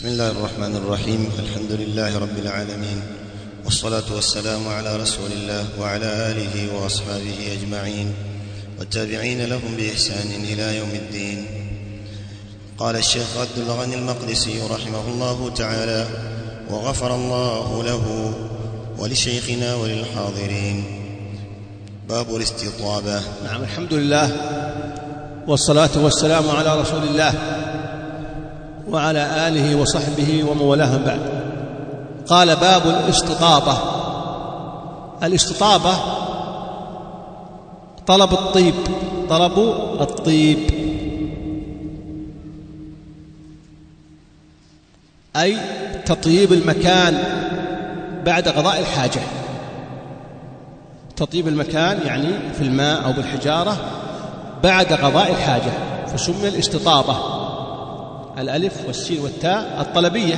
بسم الله الرحمن الرحيم. الحمد لله رب العالمين، والصلاة والسلام على رسول الله وعلى آله وأصحابه أجمعين والتابعين لهم بإحسان إلى يوم الدين. قال الشيخ عبد الغني المقدسي رحمه الله تعالى: وغفر الله له ولشيخنا وللحاضرين. باب الاستطابة. نعم، الحمد لله والصلاة والسلام على رسول الله وعلى آله وصحبه ومن والاه بعد. قال: باب الاستطابة. الاستطابة طلب الطيب، أي تطيب المكان بعد قضاء الحاجة. تطيب المكان يعني في الماء أو بالحجارة بعد قضاء الحاجة، فسمي الاستطابة. الألف والسين والتاء الطلبية.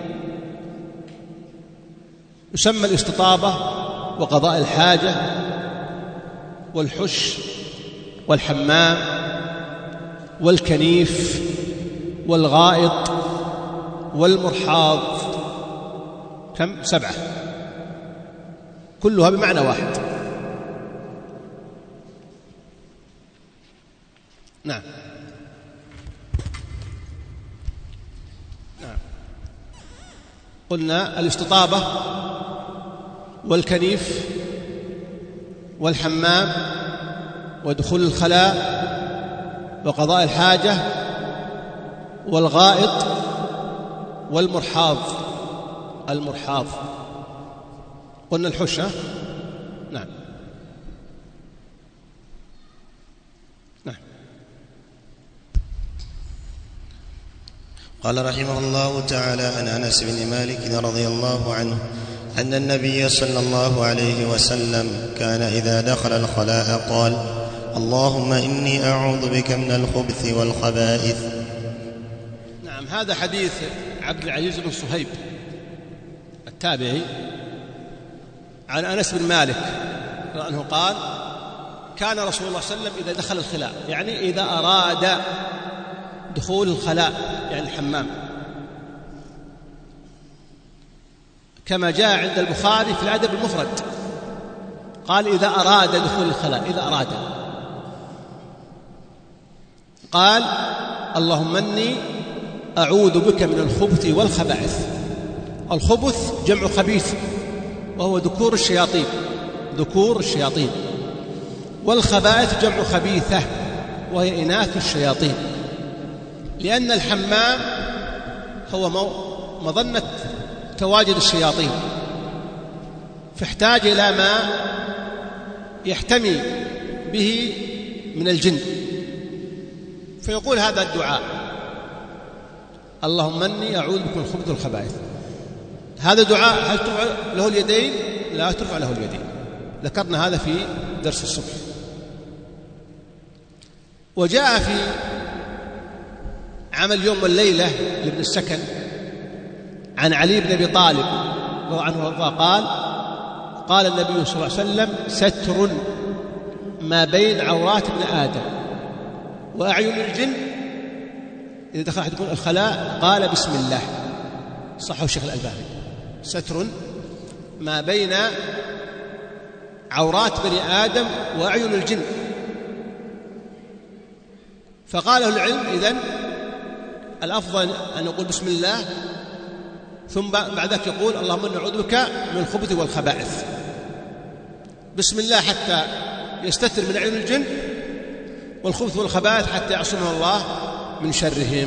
يسمى الاستطابة وقضاء الحاجة والحش والحمام والكنيف والغائط والمرحاض. كم؟ 7، كلها بمعنى واحد. نعم. قلنا الاستطابة والكنيف والحمام ودخول الخلاء وقضاء الحاجة والغائط والمرحاض. المرحاض قلنا الحشة. نعم. قال رحمه الله تعالى: عن أنس بن مالك رضي الله عنه أن النبي صلى الله عليه وسلم كان إذا دخل الخلاء قال: اللهم إني أعوذ بك من الخبث والخبائث. نعم، هذا حديث عبد العزيز بن صهيب التابعي عن أنس بن مالك أنه قال: كان رسول الله صلى الله عليه وسلم إذا دخل الخلاء، يعني إذا أراد دخول الخلاء يعني الحمام، كما جاء عند البخاري في الأدب المفرد، قال: إذا أراد دخول الخلاء، إذا أراد، قال: اللهم إني أعوذ بك من الخبث والخبائث. الخبث جمع خبيث وهو ذكور الشياطين، والخبائث جمع خبيثة وهي إناث الشياطين، لأن الحمام هو مظنة تواجد الشياطين، فاحتاج إلى ما يحتمي به من الجن، فيقول هذا الدعاء: اللهم إني أعوذ بك من الخبث والخبائث. هذا دعاء هل ترفع له اليدين؟ لا ترفع له اليدين، ذكرنا هذا في درس الصبح. وجاء في عمل يوم والليلة لابن السكن عن علي بن أبي طالب رضي الله عنه وارضاه قال: قال النبي صلى الله عليه وسلم: ستر ما بين عورات ابن آدم وأعين الجن إذا دخل أحدكم الخلاء قال بسم الله. صححه الشيخ الألباني. ستر ما بين عورات بني آدم وأعين الجن. فقاله العلم: إذن الأفضل أن نقول بسم الله، ثم بعد ذلك يقول: اللهم إني أعوذ بك من الخبث والخبائث. بسم الله حتى يستتر من أعين الجن، والخبث والخبائث حتى يعصمه الله من شرهم.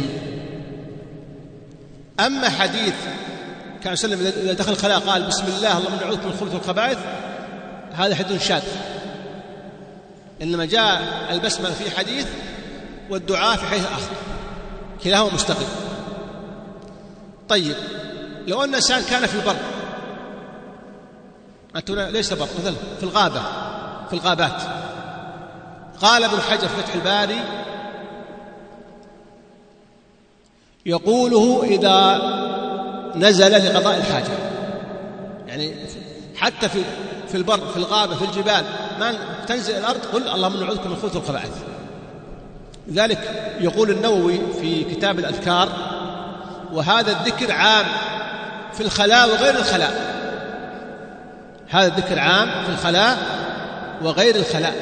أما حديث كان صلى الله عليه وسلم إذا دخل الخلاء قال بسم الله اللهم إني أعوذ بك من الخبث والخبائث، هذا حديث شاذ، إنما جاء البسملة في حديث والدعاء في حديث آخر، كلاهما مستقل. طيب، لو أن إنسان كان في البر، ليس بر، مثلا في الغابة، في الغابات، قال ابن حجر في فتح الباري: يقوله إذا نزل لقضاء الحاجة، يعني حتى في البر، في الغابة، في الجبال، ما تنزل الأرض قل اللهم نعوذ بك من الخبث والخبائث. لذلك يقول النووي في كتاب الأذكار: وهذا الذكر عام في الخلاء وغير الخلاء. هذا الذكر عام في الخلاء وغير الخلاء.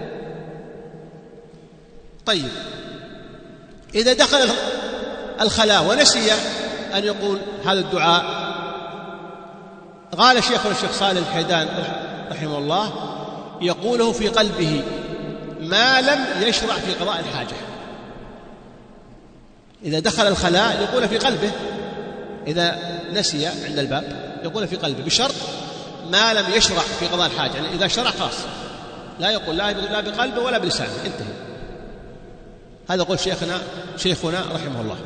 طيب، إذا دخل الخلاء ونسي أن يقول هذا الدعاء، قال شيخنا الشيخ صالح الحيدان رحمه الله: يقوله في قلبه ما لم يشرع في قضاء الحاجة. إذا دخل الخلاء يقول في قلبه، إذا نسي عند الباب يقول في قلبه، بشرط ما لم يشرع في قضاء الحاجة. يعني إذا شرع خاص لا يقول لا بقلبه ولا بلسانه، انتهي. هذا قول شيخنا رحمه الله.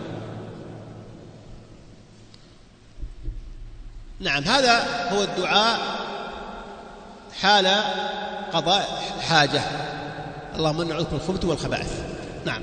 نعم، هذا هو الدعاء حال قضاء حاجة. اللهم إنا نعوذ بك من الخبث والخبائث. نعم.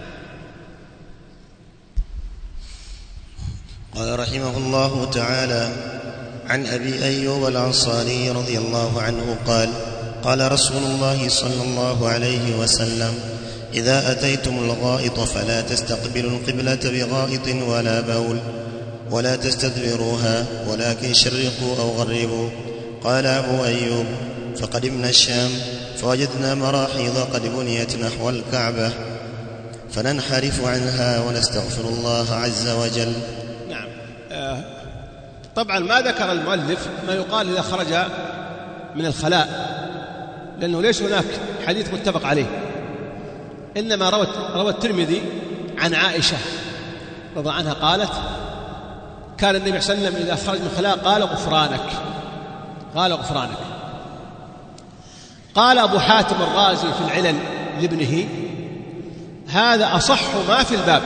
قال رحمه الله تعالى: عن أبي أيوب الأنصاري رضي الله عنه قال: قال رسول الله صلى الله عليه وسلم: إذا أتيتم الغائط فلا تستقبلوا القبلة بغائط ولا بول ولا تستدبروها، ولكن شرقوا أو غربوا. قال أبو أيوب: فقدمنا الشام فوجدنا مراحيض قد بنيت نحو الكعبة فننحرف عنها ونستغفر الله عز وجل. نعم. طبعا ما ذكر المؤلف ما يقال إذا خرج من الخلاء، لأنه ليس هناك حديث متفق عليه، إنما روى الترمذي عن عائشة رضي الله عنها قالت: كان النبي صلى الله عليه وسلم إذا خرج من الخلاء قال غفرانك. قال أبو حاتم الرازي في العلل لابنه: هذا أصح ما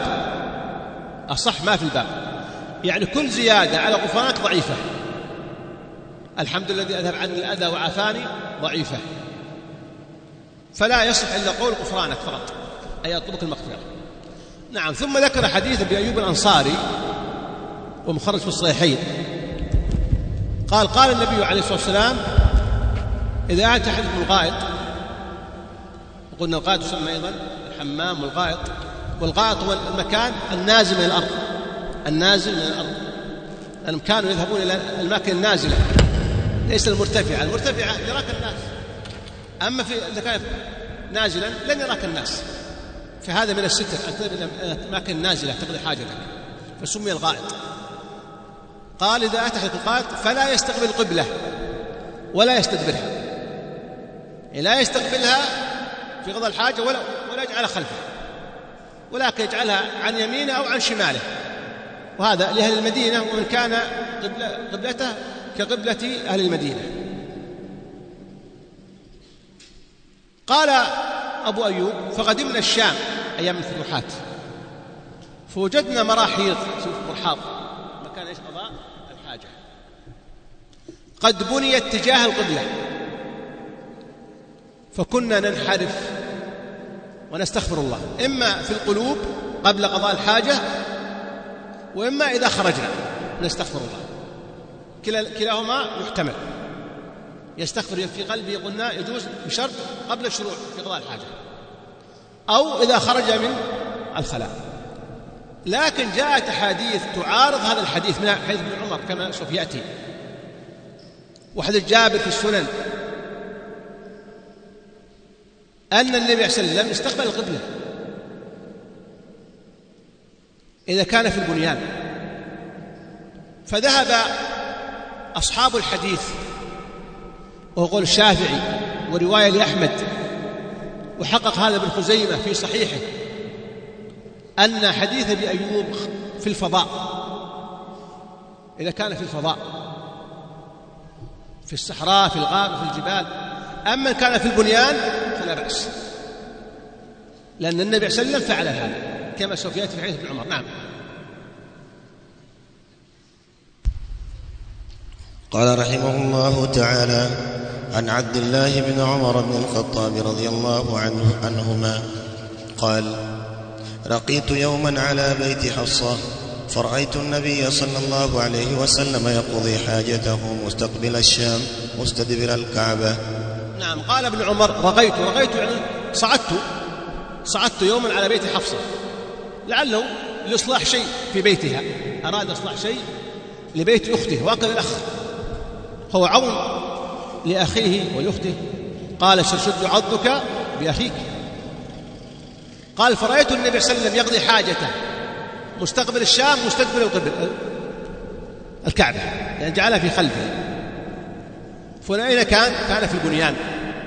في الباب، يعني كل زيادة على غفرانك ضعيفة. الحمد لله الذي أذهب عني الأذى وعافاني ضعيفة، فلا يصح إلا قول غفرانك فقط، أي أطلبك المغفرة. نعم. ثم ذكر حديث أبي أيوب الأنصاري ومخرج في الصحيحين، قال النبي عليه الصلاة والسلام: إذا أتى أحدكم الغائط، وقلنا الغائط يسمى أيضا الحمام والغائط، والغائط هو المكان النازل من الأرض، لأنهم كانوا يذهبون إلى الأماكن النازلة ليس المرتفعة يراك الناس، أما إذا كان نازلا لن يراك الناس، فهذا من الستر أن تذهب إلى الأماكن النازلة تقضي حاجتك، فسمي الغائط. قال: إذا أتى أحدكم الغائط فلا يستقبل القبلة ولا يستدبرها، لا يستقبلها في قضاء الحاجة ولا يجعلها خلفه، ولكن يجعلها عن يمينه أو عن شماله، وهذا لأهل المدينة، ومن كان قبلته كقبلة أهل المدينة. قال أبو أيوب: فقدمنا الشام أيام الفتوحات فوجدنا مراحيض، مرحاض مكان إيش قضاء الحاجة، قد بنيت تجاه القبلة، فكنا ننحرف ونستغفر الله، إما في القلوب قبل قضاء الحاجة، وإما إذا خرجنا نستغفر الله، كلاهما يحتمل. يستغفر في قلبه قلنا يجوز بشرط قبل الشروع في قضاء الحاجة، أو إذا خرج من الخلاء. لكن جاءت أحاديث تعارض هذا الحديث من حديث ابن عمر كما سوف يأتي، وحديث جابر في السنن، أن النبي صلى الله عليه وسلم استقبل القبلة إذا كان في البنيان، فذهب أصحاب الحديث، وهو قول الشافعي ورواية لأحمد، وحقق هذا ابن خزيمة في صحيحه، أن حديث أبي أيوب في الفضاء، إذا كان في الفضاء في الصحراء في الغابة في الجبال، أما كان في البنيان فلا بأس، لأن النبي صلى الله عليه وسلم فعل هذا كما سوف يأتي في حديث ابن عمر. نعم. قال رحمه الله تعالى: عن عبد الله بن عمر بن الخطاب رضي الله عنهما قال: رقيت يوما على بيت حفصة فرأيت النبي صلى الله عليه وسلم يقضي حاجته مستقبل الشام مستدبر الكعبة. نعم. قال ابن عمر: رقيت يعني صعدت يوما على بيت حفصة، لعله لإصلاح شيء في بيتها أراد إصلاح شيء لبيت أخته وأنقذ الأخ، هو عون لأخيه ولأخته. قال شد عضك بأخيك. قال فرأيت النبي صلى الله عليه وسلم يقضي حاجته مستقبل الشام مستقبل الكعبة، يعني جعلها في خلفه. فأين كان في البنيان،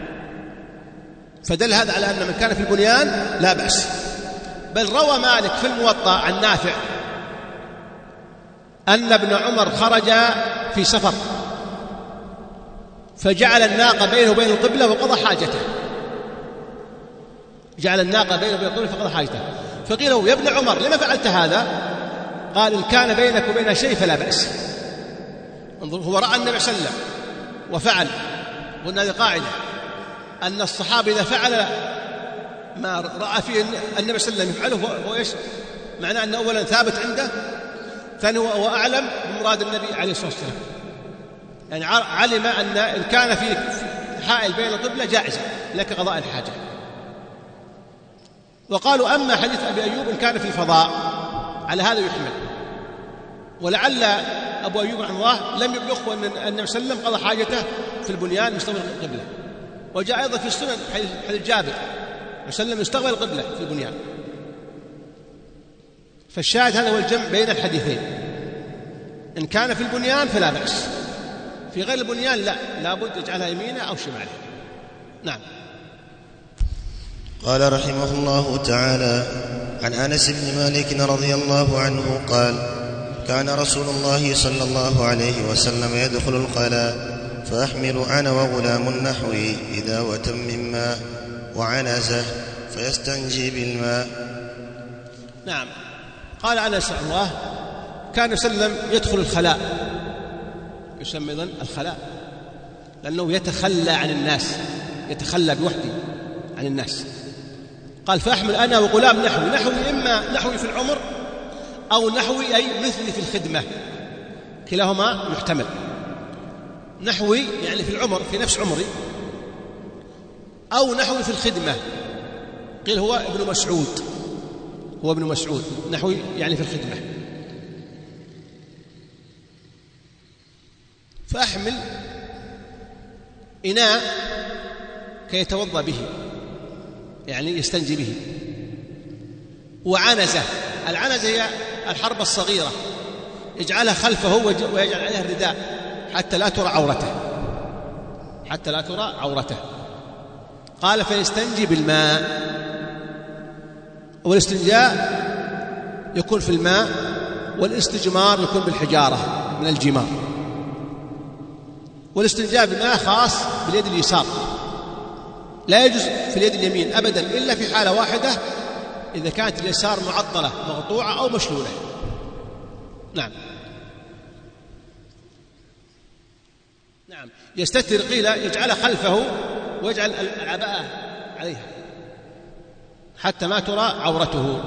فدل هذا على أن من كان في البنيان لا بأس. بل روى مالك في الموطأ عن نافع أن ابن عمر خرج في سفر فجعل الناقة بينه وبين القبلة وقضى حاجته، جعل الناقة بينه وبين القبلة فقضى حاجته. فقيل له يا ابن عمر لما فعلت هذا؟ قال إن كان بينك وبين شيء فلا بأس. انظر، هو رأى النبي صلى الله عليه وسلم وفعل. قلنا هذه قاعدة أن الصحابة إذا فعل ما رأى فيه النبي صلى الله عليه وسلم يفعله هو إيش؟ معناه أنه أولا ثابت عنده، ثاني هو أعلم بمراد النبي عليه الصلاة والسلام، يعني علم أن إن كان في حائل بين القبلة جائزة لك قضاء الحاجة. وقالوا أما حديث أبي أيوب إن كان في الفضاء على هذا يحمل، ولعل أبو أيوب رحمه الله لم يبلغه أن النبي صلى الله عليه وسلم قضى حاجته في البنيان مستقبل القبلة. وجاء أيضا في السنن حديث جابر وسلم يستقبل القبلة في البنيان. فالشاهد هذا هو الجمع بين الحديثين، إن كان في البنيان فلا بأس، في غير البنيان لا بد يجعلها يمينه أو شماله. نعم. قال رحمه الله تعالى عن أنس بن مالك رضي الله عنه قال كان رسول الله صلى الله عليه وسلم يدخل الخلاء فأحمل أنا وغلام نحوي إداوة من ماء وعنزة فيستنجي بالماء. نعم. قال أنس رحمه الله كان وسلم يدخل الخلاء، يسمى أيضا الخلاء لأنه يتخلى عن الناس، يتخلى بوحده عن الناس. قال فأحمل أنا وغلام نحوي إما نحوي في العمر أو نحوي أي مثلي في الخدمة، كلاهما يحتمل. نحوي يعني في العمر في نفس عمري، أو نحوي في الخدمة، قيل هو ابن مسعود نحوي يعني في الخدمة. فأحمل إناء كي يتوضأ به يعني يستنجي به، وعنزة، العنزة هي الحربة الصغيرة يجعلها خلفه ويجعل عليها الرداء حتى لا ترى عورته. قال فيستنجي بالماء، والاستنجاء يكون في الماء، والاستجمار يكون بالحجارة من الجمار. والاستنجاء بالماء خاص باليد اليسار، لا يجوز في اليد اليمين أبدا إلا في حالة واحدة، إذا كانت اليسار معطلة مقطوعة أو مشلولة. نعم. يستتر، قيل يجعل خلفه ويجعل العباءة عليها حتى ما ترى عورته.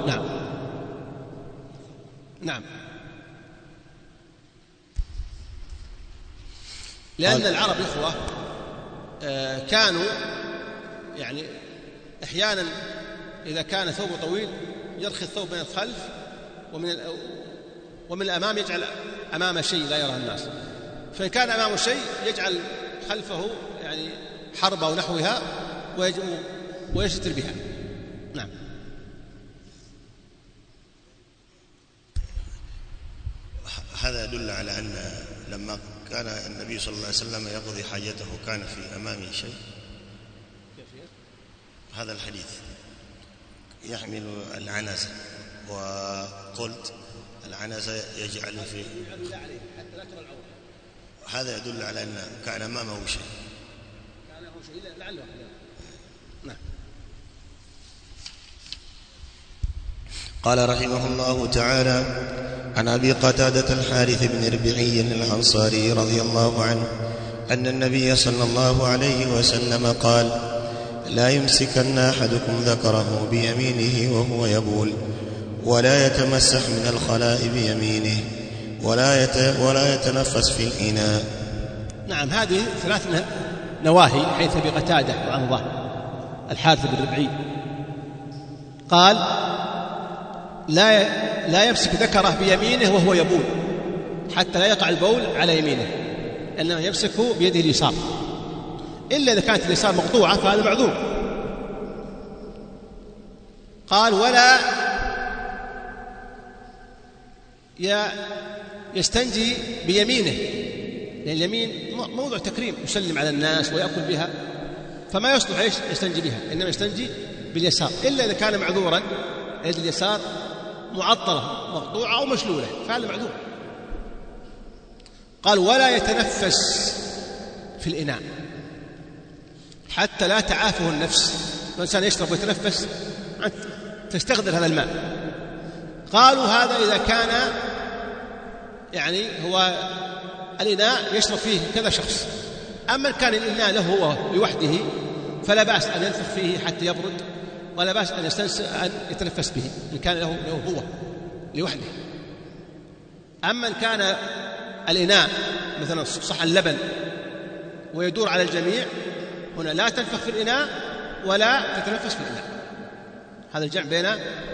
نعم. لأن العرب إخوة كانوا يعني أحيانا إذا كان ثوب طويل يرخي الثوب من الخلف ومن الأمام، يجعل أمام شيء لا يراه الناس، فإن كان أمامه شيء يجعل خلفه يعني حربة ونحوها ويستر بها. نعم. هذا يدل على أن لما كان النبي صلى الله عليه وسلم يقضي حاجته كان في أمامه شيء. هذا الحديث يحمل العنزة، وقلت العنزة يجعل في هذا يدل على أن كان أمامه شيء. نعم. قال رحمه الله تعالى عن أبي قتادة الحارث بن ربيعي الأنصاري رضي الله عنه أن النبي صلى الله عليه وسلم قال لا يمسكن أحدكم ذكره بيمينه وهو يبول، ولا يتمسح من الخلاء بيمينه، ولا يتنفس في الإناء. نعم. هذه 3 نواهي حيث أبي قتادة رحمه الله الحارث بن ربيعي قال لا يمسك ذكره بيمينه وهو يبول حتى لا يقع البول على يمينه، إنما يمسكه بيده اليسار، إلا إذا كانت اليسار مقطوعة فهذا معذور. قال ولا يستنجي بيمينه، لأن اليمين موضع تكريم، يسلم على الناس ويأكل بها، فما يصلح يستنجي بها، إنما يستنجي باليسار، إلا إذا كان معذورا، يد اليسار معطلة مقطوعة أو مشلولة فهذا معذور. قال ولا يتنفس في الإناء حتى لا تعافه النفس، الإنسان يشرب ويتنفس تستغدر هذا الماء. قالوا هذا إذا كان يعني هو الإناء يشرب فيه كذا شخص، أما كان الإناء له هو لوحده فلا بأس أن ينفخ فيه حتى يبرد، ولا بأس أن يتنفس به إن كان له هو لوحده. أما إن كان الإناء مثلا صحن اللبن ويدور على الجميع، هنا لا تنفخ في الإناء ولا تتنفس في الإناء. هذا الجمع بين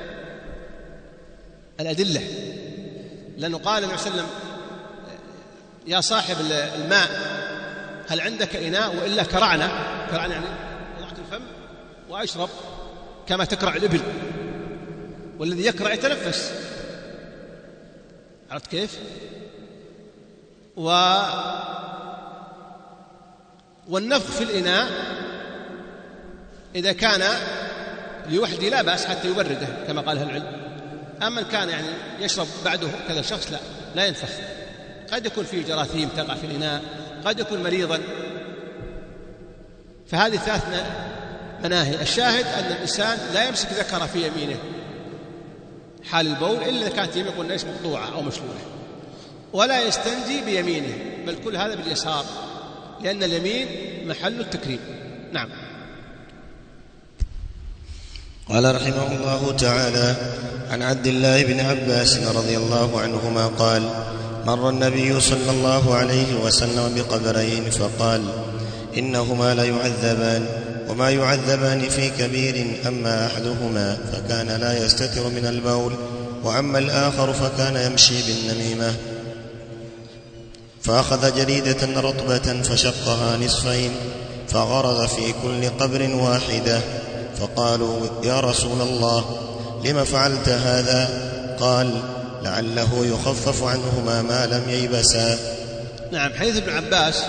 الأدلة، لأنه قال النبي صلى الله عليه وسلم يا صاحب الماء هل عندك إناء، وإلا كرعنا يعني وضعت الفم وأشرب كما تكرع الإبل، والذي يكرع يتنفس، عرفت كيف؟ والنفخ في الإناء إذا كان لوحده لا بأس حتى يبرده كما قال أهل العلم. أما كان يعني يشرب بعده كذا شخص لا ينفخ، قد يكون فيه جراثيم تقع في الإناء، قد يكون مريضا، فهذه ثلاث مناهي. الشاهد أن الإنسان لا يمسك ذكره في يمينه حال البول إلا إذا كانت يمين قلنا مقطوعة أو مشلولة، ولا يستنجي بيمينه، بل كل هذا باليسار، لأن اليمين محل التكريم. نعم. قال رحمه الله تعالى عن عبد الله بن عباس رضي الله عنهما قال مر النبي صلى الله عليه وسلم بقبرين فقال إنهما ليعذبان وما يعذبان في كبير، أما أحدهما فكان لا يستتر من البول، وأما الآخر فكان يمشي بالنميمة. فأخذ جريدة رطبة فشقها نصفين فغرز في كل قبر واحدة، فقالوا يا رسول الله لم فعلت هذا؟ قال لعله يخفف عنهما ما لم ييبسا. نعم. حديث ابن عباس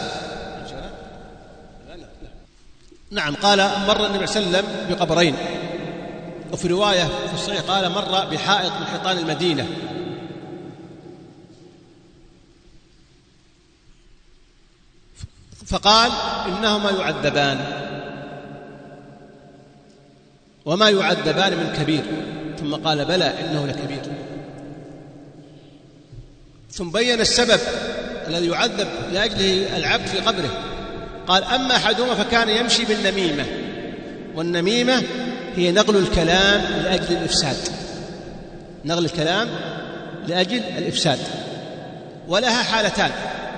نعم قال مر النبي صلى الله عليه وسلم بقبرين، وفي رواية في الصحيح قال مر بحائط من حيطان المدينة، فقال إنهما يعذبان وما يعذبان من كبير، ثم قال بلى إنه لكبير، ثم بين السبب الذي يعذب لأجله العبد في قبره. قال أما أحدهما فكان يمشي بالنميمة، والنميمة هي نقل الكلام لأجل الإفساد، نقل الكلام لأجل الإفساد، ولها حالتان.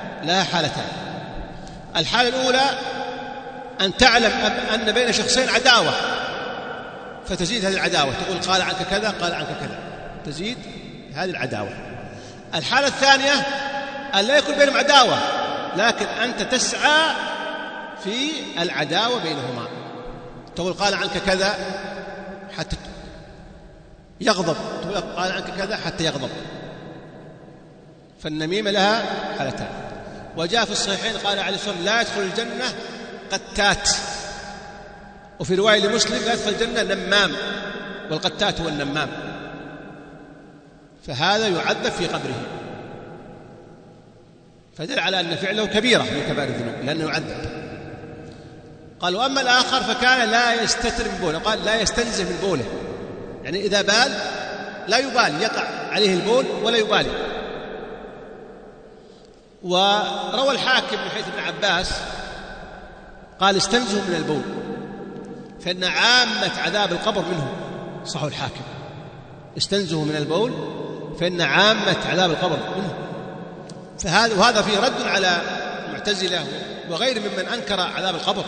الحالة الأولى أن تعلم أن بين شخصين عداوة فتزيد هذه العداوة، تقول قال عنك كذا قال عنك كذا، تزيد هذه العداوة. الحالة الثانية أن لا يكون بينهم عداوة، لكن أنت تسعى في العداوة بينهما، تقول قال عنك كذا حتى يغضب، تقول قال عنك كذا حتى يغضب. فالنميمة لها حالتان. وجاء في الصحيحين قال عليه الصلاة والسلام لا يدخل الجنة قتات، وفي رواية لمسلم لا يدخل الجنة نمام، والقتات هو النمام، فهذا يعذب في قبره، فدل على أن فعله كبيرة من كبائر الذنوب لأنه يعذب. قال وأما الآخر فكان لا يستتر من بوله، قال لا يستنزه من بوله، يعني إذا بال لا يبالي، يقع عليه البول ولا يبالي. وروى الحاكم من حديث ابن عباس قال استنزهوا من البول فإن عامة عذاب القبر منه، صحوا الحاكم، استنزهوا من البول فإن عامة عذاب القبر منه. وهذا فيه رد على المعتزلة وغير ممن أنكر عذاب القبر،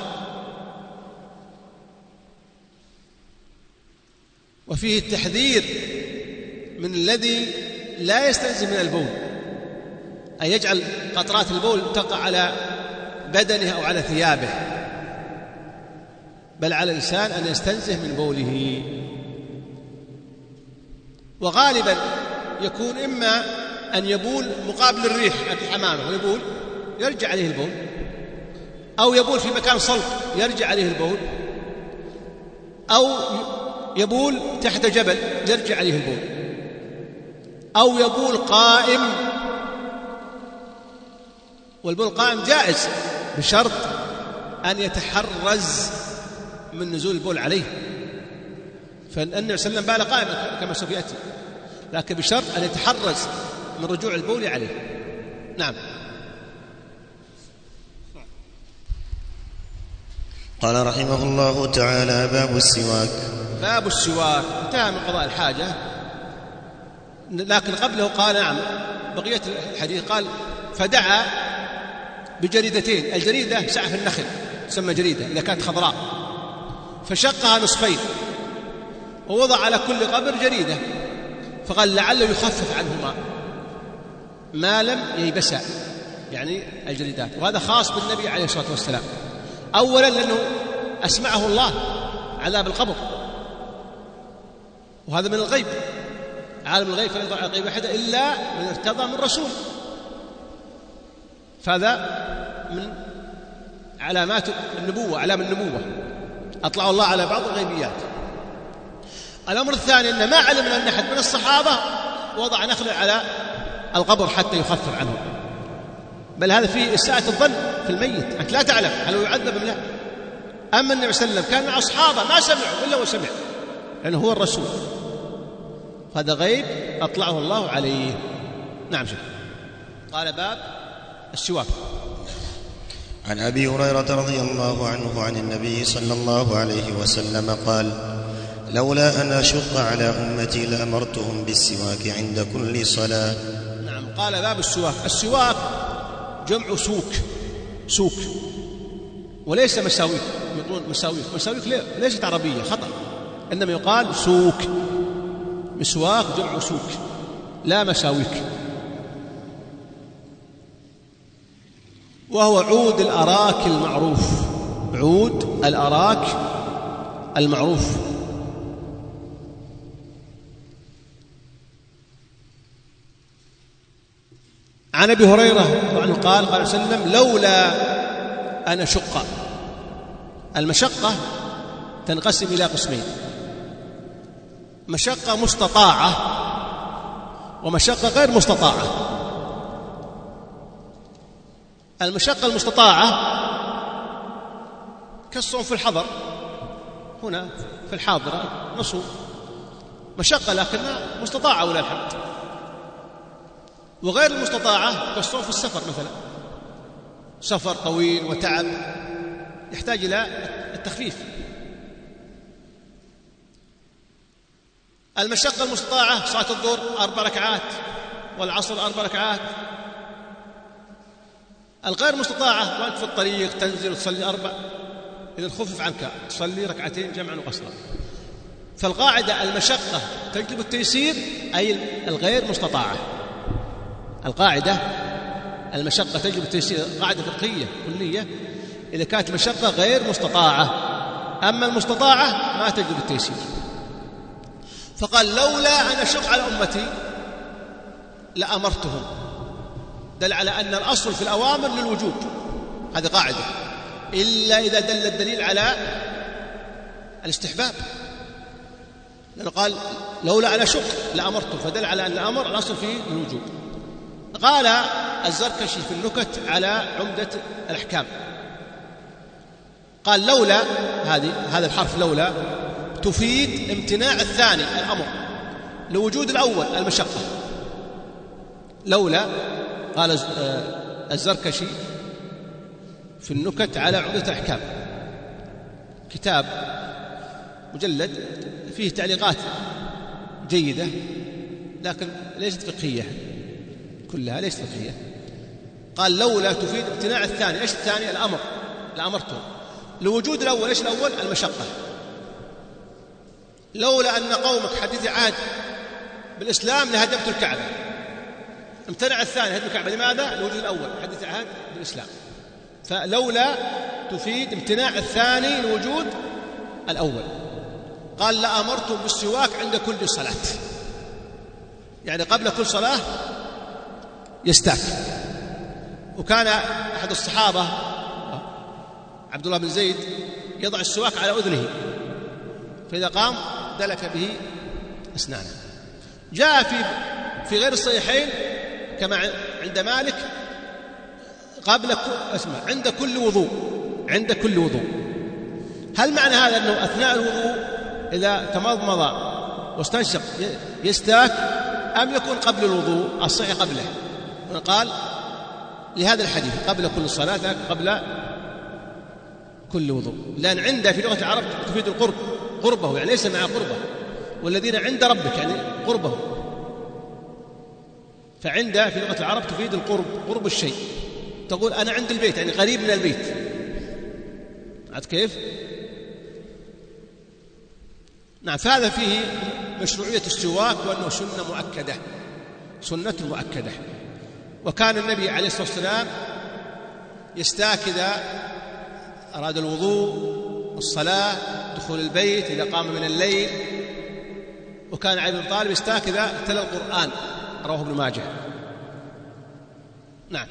وفيه التحذير من الذي لا يستنزه من البول، أن يجعل قطرات البول تقع على بدنه أو على ثيابه، بل على الإنسان أن يستنزه من بوله. وغالبا يكون إما أن يبول مقابل الريح عند الحمامة ويبول يرجع عليه البول، أو يبول في مكان صلب يرجع عليه البول، أو يبول تحت جبل يرجع عليه البول، أو يبول قائم، والبول قائم جائز بشرط أن يتحرز من نزول البول عليه، فالنبي صلى الله عليه وسلم بال قائما كما سوف يأتي، لكن بشرط أن يتحرز من رجوع البول عليه. نعم. قال رحمه الله تعالى: باب السواك. باب السواك انتهى من قضاء الحاجة، لكن قبله قال نعم بقية الحديث، قال فدعا بجريدتين، الجريدة سعف النخل تسمى جريدة إذا كانت خضراء، فشقها نصفين ووضع على كل قبر جريدة، فقال لعله يخفف عنهما ما لم ييبسا، يعني الجريدات. وهذا خاص بالنبي عليه الصلاة والسلام، أولا لأنه أسمعه الله عذاب القبر، وهذا من الغيب، عالم الغيب فلا يظهر على الغيب أحد إلا من ارتضى من رسول، فهذا من علامات النبوة، علام النبوة، أطلع الله على بعض الغيبيات. الأمر الثاني أن ما علمنا أن أحد من الصحابة وضع نخل على القبر حتى يخفف عنه، بل هذا فيه إساءة الظن في الميت، أنت لا تعلم هل هو يعذب أم لا. أما النبي صلى الله عليه وسلم كان مع أصحابه ما سمعوا إلا وسمع، لأنه هو الرسول، هذا غيب أطلعه الله عليه. نعم شيخ. قال باب السواك. عن أبي هريرة رضي الله عنه عن النبي صلى الله عليه وسلم قال: لولا أن أشق على أمتي لأمرتهم بالسواك عند كل صلاة. نعم. قال باب السواك. السواك جمع سوك، سوك وليس مساويك، يقولون مساويك، مساويك ليست عربية، خطأ، إنما يقال سوك، مسواك جمع سوك لا مساويك. وهو عود الأراك المعروف، عود الأراك المعروف. عن أبي هريرة عنه قال: قال صلى الله عليه وسلم: لولا أن أشق. المشقة تنقسم إلى قسمين: مشقة مستطاعة ومشقة غير مستطاعة. المشقة المستطاعة كالصوم في الحضر، هنا في الحاضرة نصوم، مشقة لكنها مستطاعة ولا الحمد. وغير المستطاعة كالصوم في السفر مثلا، سفر طويل وتعب يحتاج إلى التخفيف. المشقة المستطاعة صلاة الظهر 4 ركعات والعصر 4 ركعات. الغير مستطاعة وأنت في الطريق تنزل وتصلي 4، إذا خفف عنك تصلي 2 جمعا وقصرا. فالقاعدة المشقة تجلب التيسير، أي الغير مستطاعة. القاعدة المشقة تجلب التيسير، قاعدة فقهية كلية، إذا كانت المشقة غير مستطاعة، أما المستطاعة ما تجلب التيسير. فقال: لولا أن أشق على أمتي لأمرتهم، دل على أن الأصل في الأوامر للوجوب، هذه قاعدة، إلا إذا دل الدليل على الاستحباب، لأنه قال: لولا أن أشق لأمرتهم، فدل على أن الأمر الأصل فيه الوجوب. قال الزركشي في النكت على عمدة الأحكام، قال: لولا هذا الحرف لولا تفيد امتناع الثاني الأمر لوجود الأول المشقة. لولا، قال الزركشي في النكت على عمدة الأحكام، كتاب مجلد فيه تعليقات جيدة لكن ليست فقهية، كلها ليست فقهية. قال: لولا تفيد امتناع الثاني. ايش الثاني؟ الأمر، لأمرته. لوجود الأول، ايش الأول؟ المشقة. لولا أن قومك حديث عهد بالإسلام لهدمت الكعبة، امتنع الثاني هدم الكعبة. لماذا؟ لوجود الأول حديث عهد بالإسلام. فلولا تفيد امتناع الثاني لوجود الأول. قال لأمرتم بالسواك عند كل صلاة، يعني قبل كل صلاة يستاك. وكان أحد الصحابة عبد الله بن زيد يضع السواك على أذنه، فإذا قام دلك به أسنانه. جاء في غير الصحيحين كما عند مالك عند كل وضوء، عند كل وضوء. هل معنى هذا أنه أثناء الوضوء إذا تمضمض واستنشق يستاك، أم يكون قبل الوضوء؟ الصحيح قبله. قال لهذا الحديث قبل كل صلاة، قبل كل وضوء، لأن عنده في لغة العرب تفيد القرب، قربه يعني ليس مع قربه، والذين عند ربك يعني قربه. فعند في لغة العرب تفيد القرب، قرب الشيء. تقول أنا عند البيت يعني قريب من البيت. عاد كيف؟ نعم. فهذا فيه مشروعية السواك، وأنه سنة مؤكدة، سنة مؤكدة. وكان النبي عليه الصلاة والسلام يستاك إذا أراد الوضوء، الصلاة، دخول البيت، إذا قام من الليل. وكان علي بن طالب يستاك إذا تلا القرآن، رواه ابن ماجه. نعم.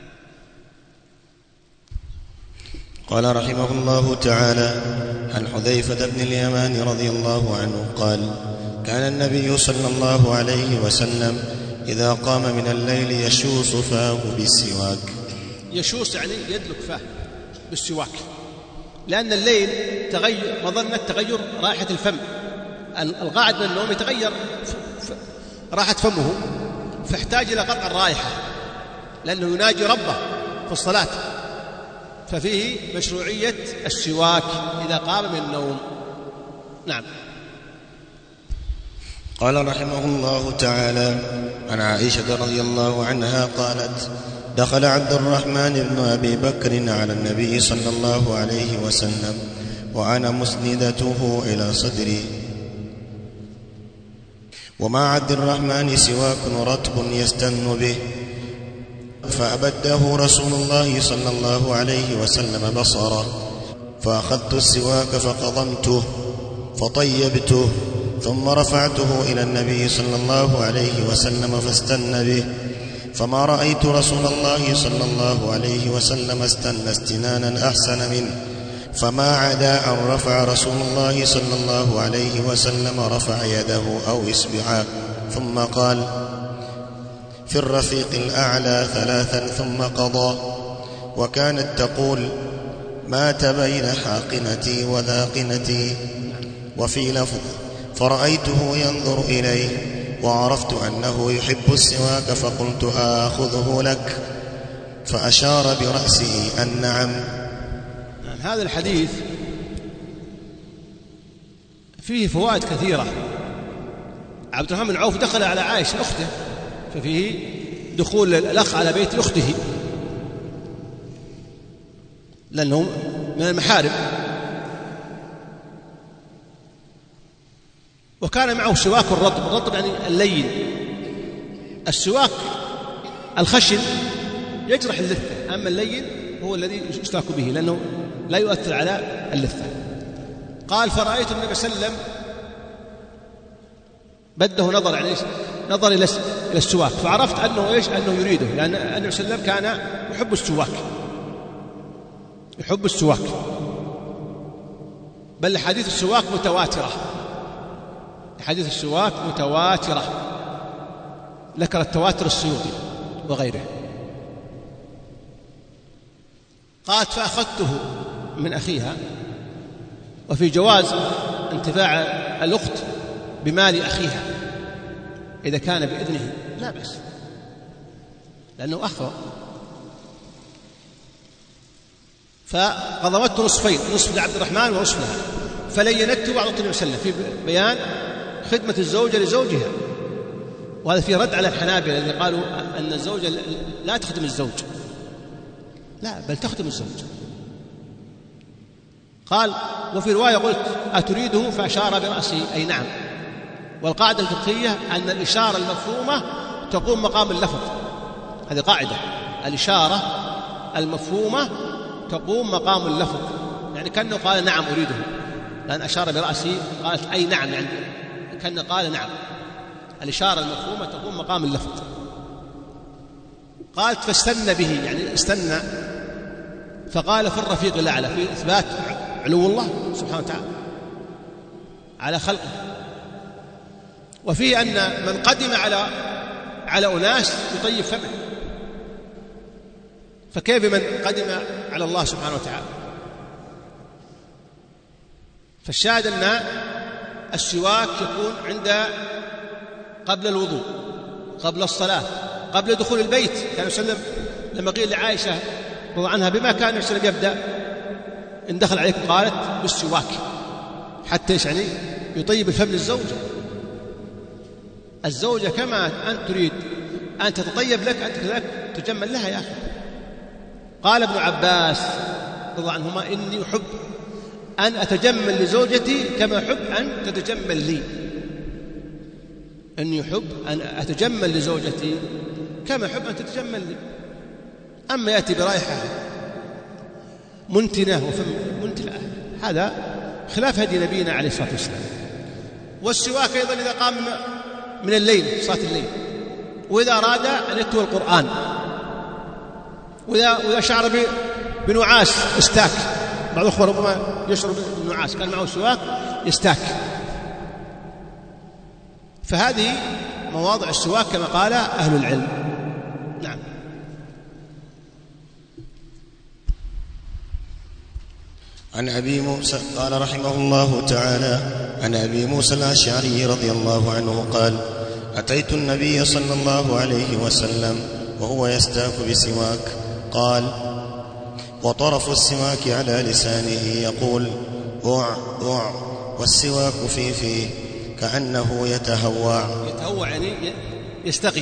قال رحمه الله تعالى: عن حذيفة بن اليمان رضي الله عنه قال: كان النبي صلى الله عليه وسلم إذا قام من الليل يشوص فاه بالسواك. يشوص يعني يدلك فاه بالسواك، لأن الليل مظنة تغير رائحة الفم. القاعد من النوم يتغير راحة فمه، فاحتاج إلى قطع الرائحة، لأنه يناجي ربه في الصلاة. ففيه مشروعية السواك إذا قام من النوم. نعم. قال رحمه الله تعالى: عن عائشة رضي الله عنها قالت: دخل عبد الرحمن بن أبي بكر على النبي صلى الله عليه وسلم وأنا مسندته إلى صدري، ومع عبد الرحمن سواك رطب يستن به، فأبده رسول الله صلى الله عليه وسلم بصره، فأخذت السواك فقضمته فطيبته، ثم رفعته إلى النبي صلى الله عليه وسلم فاستن به، فما رأيت رسول الله صلى الله عليه وسلم استنى استنانا أحسن منه، فما عدا أن رفع رسول الله صلى الله عليه وسلم رفع يده أو إصبعا، ثم قال: في الرفيق الأعلى 3 ثم قضى. وكانت تقول: مات بين حاقنتي وذاقنتي. وفي لفظ: فرأيته ينظر إليه وعرفت أنه يحب السواك فقلت: آخذه لك؟ فأشار برأسه أن نعم. هذا الحديث فيه فوائد كثيرة. عبد الرحمن بن عوف دخل على عائشة أخته، ففيه دخول الأخ على بيت أخته، لأنه من المحارم. وكان معه سواك الرطب. الرطب يعني اللين. السواك الخشن يجرح اللثة، أما اللين هو الذي يستاك به لأنه لا يؤثر على اللثة. قال: فرأيت النبي صلى الله عليه وسلم بده نظر، يعني نظر إلى السواك، فعرفت أنه يريده، لأن النبي صلى الله عليه وسلم كان يحب السواك، يحب السواك. بل حديث السواك متواترة، حديث السواك متواترة، ذكر التواتر السيوطي وغيره. قالت: فأخذته من أخيها. وفي جواز انتفاع الأخت بمال أخيها إذا كان بإذنه، لا بأس، لأنه أخوة. فقضمته نصفين، نصف لعبد الرحمن ونصف لها، فلينته وأعطته النبي صلى الله عليه وسلم في بيان خدمة الزوجة لزوجها. وهذا في رد على الحنابلة الذين قالوا أن الزوجة لا تخدم الزوج، لا بل تخدم الزوج. قال: وفي رواية قلت: أتريده؟ فأشار برأسه أي نعم. والقاعدة الفقهية أن الإشارة المفهومة تقوم مقام اللفظ. هذه قاعدة، الإشارة المفهومة تقوم مقام اللفظ، يعني كأنه قال نعم أريده، لأن أشار برأسه قالت أي نعم، يعني كأنه قال نعم. الإشارة المفهومة تقوم مقام اللفظ. قالت فاستنى به، يعني استنى، فقال في الرفيق الأعلى، في إثبات علو الله سبحانه وتعالى على خلقه. وفيه أن من قدم على أناس يطيب فمه، فكيف من قدم على الله سبحانه وتعالى؟ فالشاهد أن السواك يكون قبل الوضوء، قبل الصلاة، قبل دخول البيت. كان يسلم لما قيل لعائشة رضي الله عنها بما كان يسلم يبدأ إن دخل عليكم، قالت بالسواك، حتى يعني يطيب الفم للزوجة. الزوجة كما أنت تريد أن تتطيب لك أنت كذلك تجمل لها يا أخي. قال ابن عباس رضي الله عنهما إني أحب أن أتجمل لزوجتي كما أحب أن تتجمل لي. إني أحب أن أتجمل لزوجتي كما أحب أن تتجمل لي. أما يأتي برائحة منتنة وفم منتنة، هذا خلاف هدي نبينا عليه الصلاة والسلام. والسواك أيضا إذا قام من الليل، صلاة الليل، وإذا أراد أن يتلو القرآن، وإذا شعر بنعاس استاك. بعض الأخوة ربما يشعر بالنعاس كان معه سواك يستاك. فهذه مواضع السواك كما قال أهل العلم. نعم. عن أبي موسى قال رحمه الله تعالى: عن أبي موسى الأشعري رضي الله عنه قال: أتيت النبي صلى الله عليه وسلم وهو يستاك بسواك، قال: وطرف السواك على لسانه يقول أع أع، والسواك في فيه كأنه يتهوع. يتهوع يعني يستقي،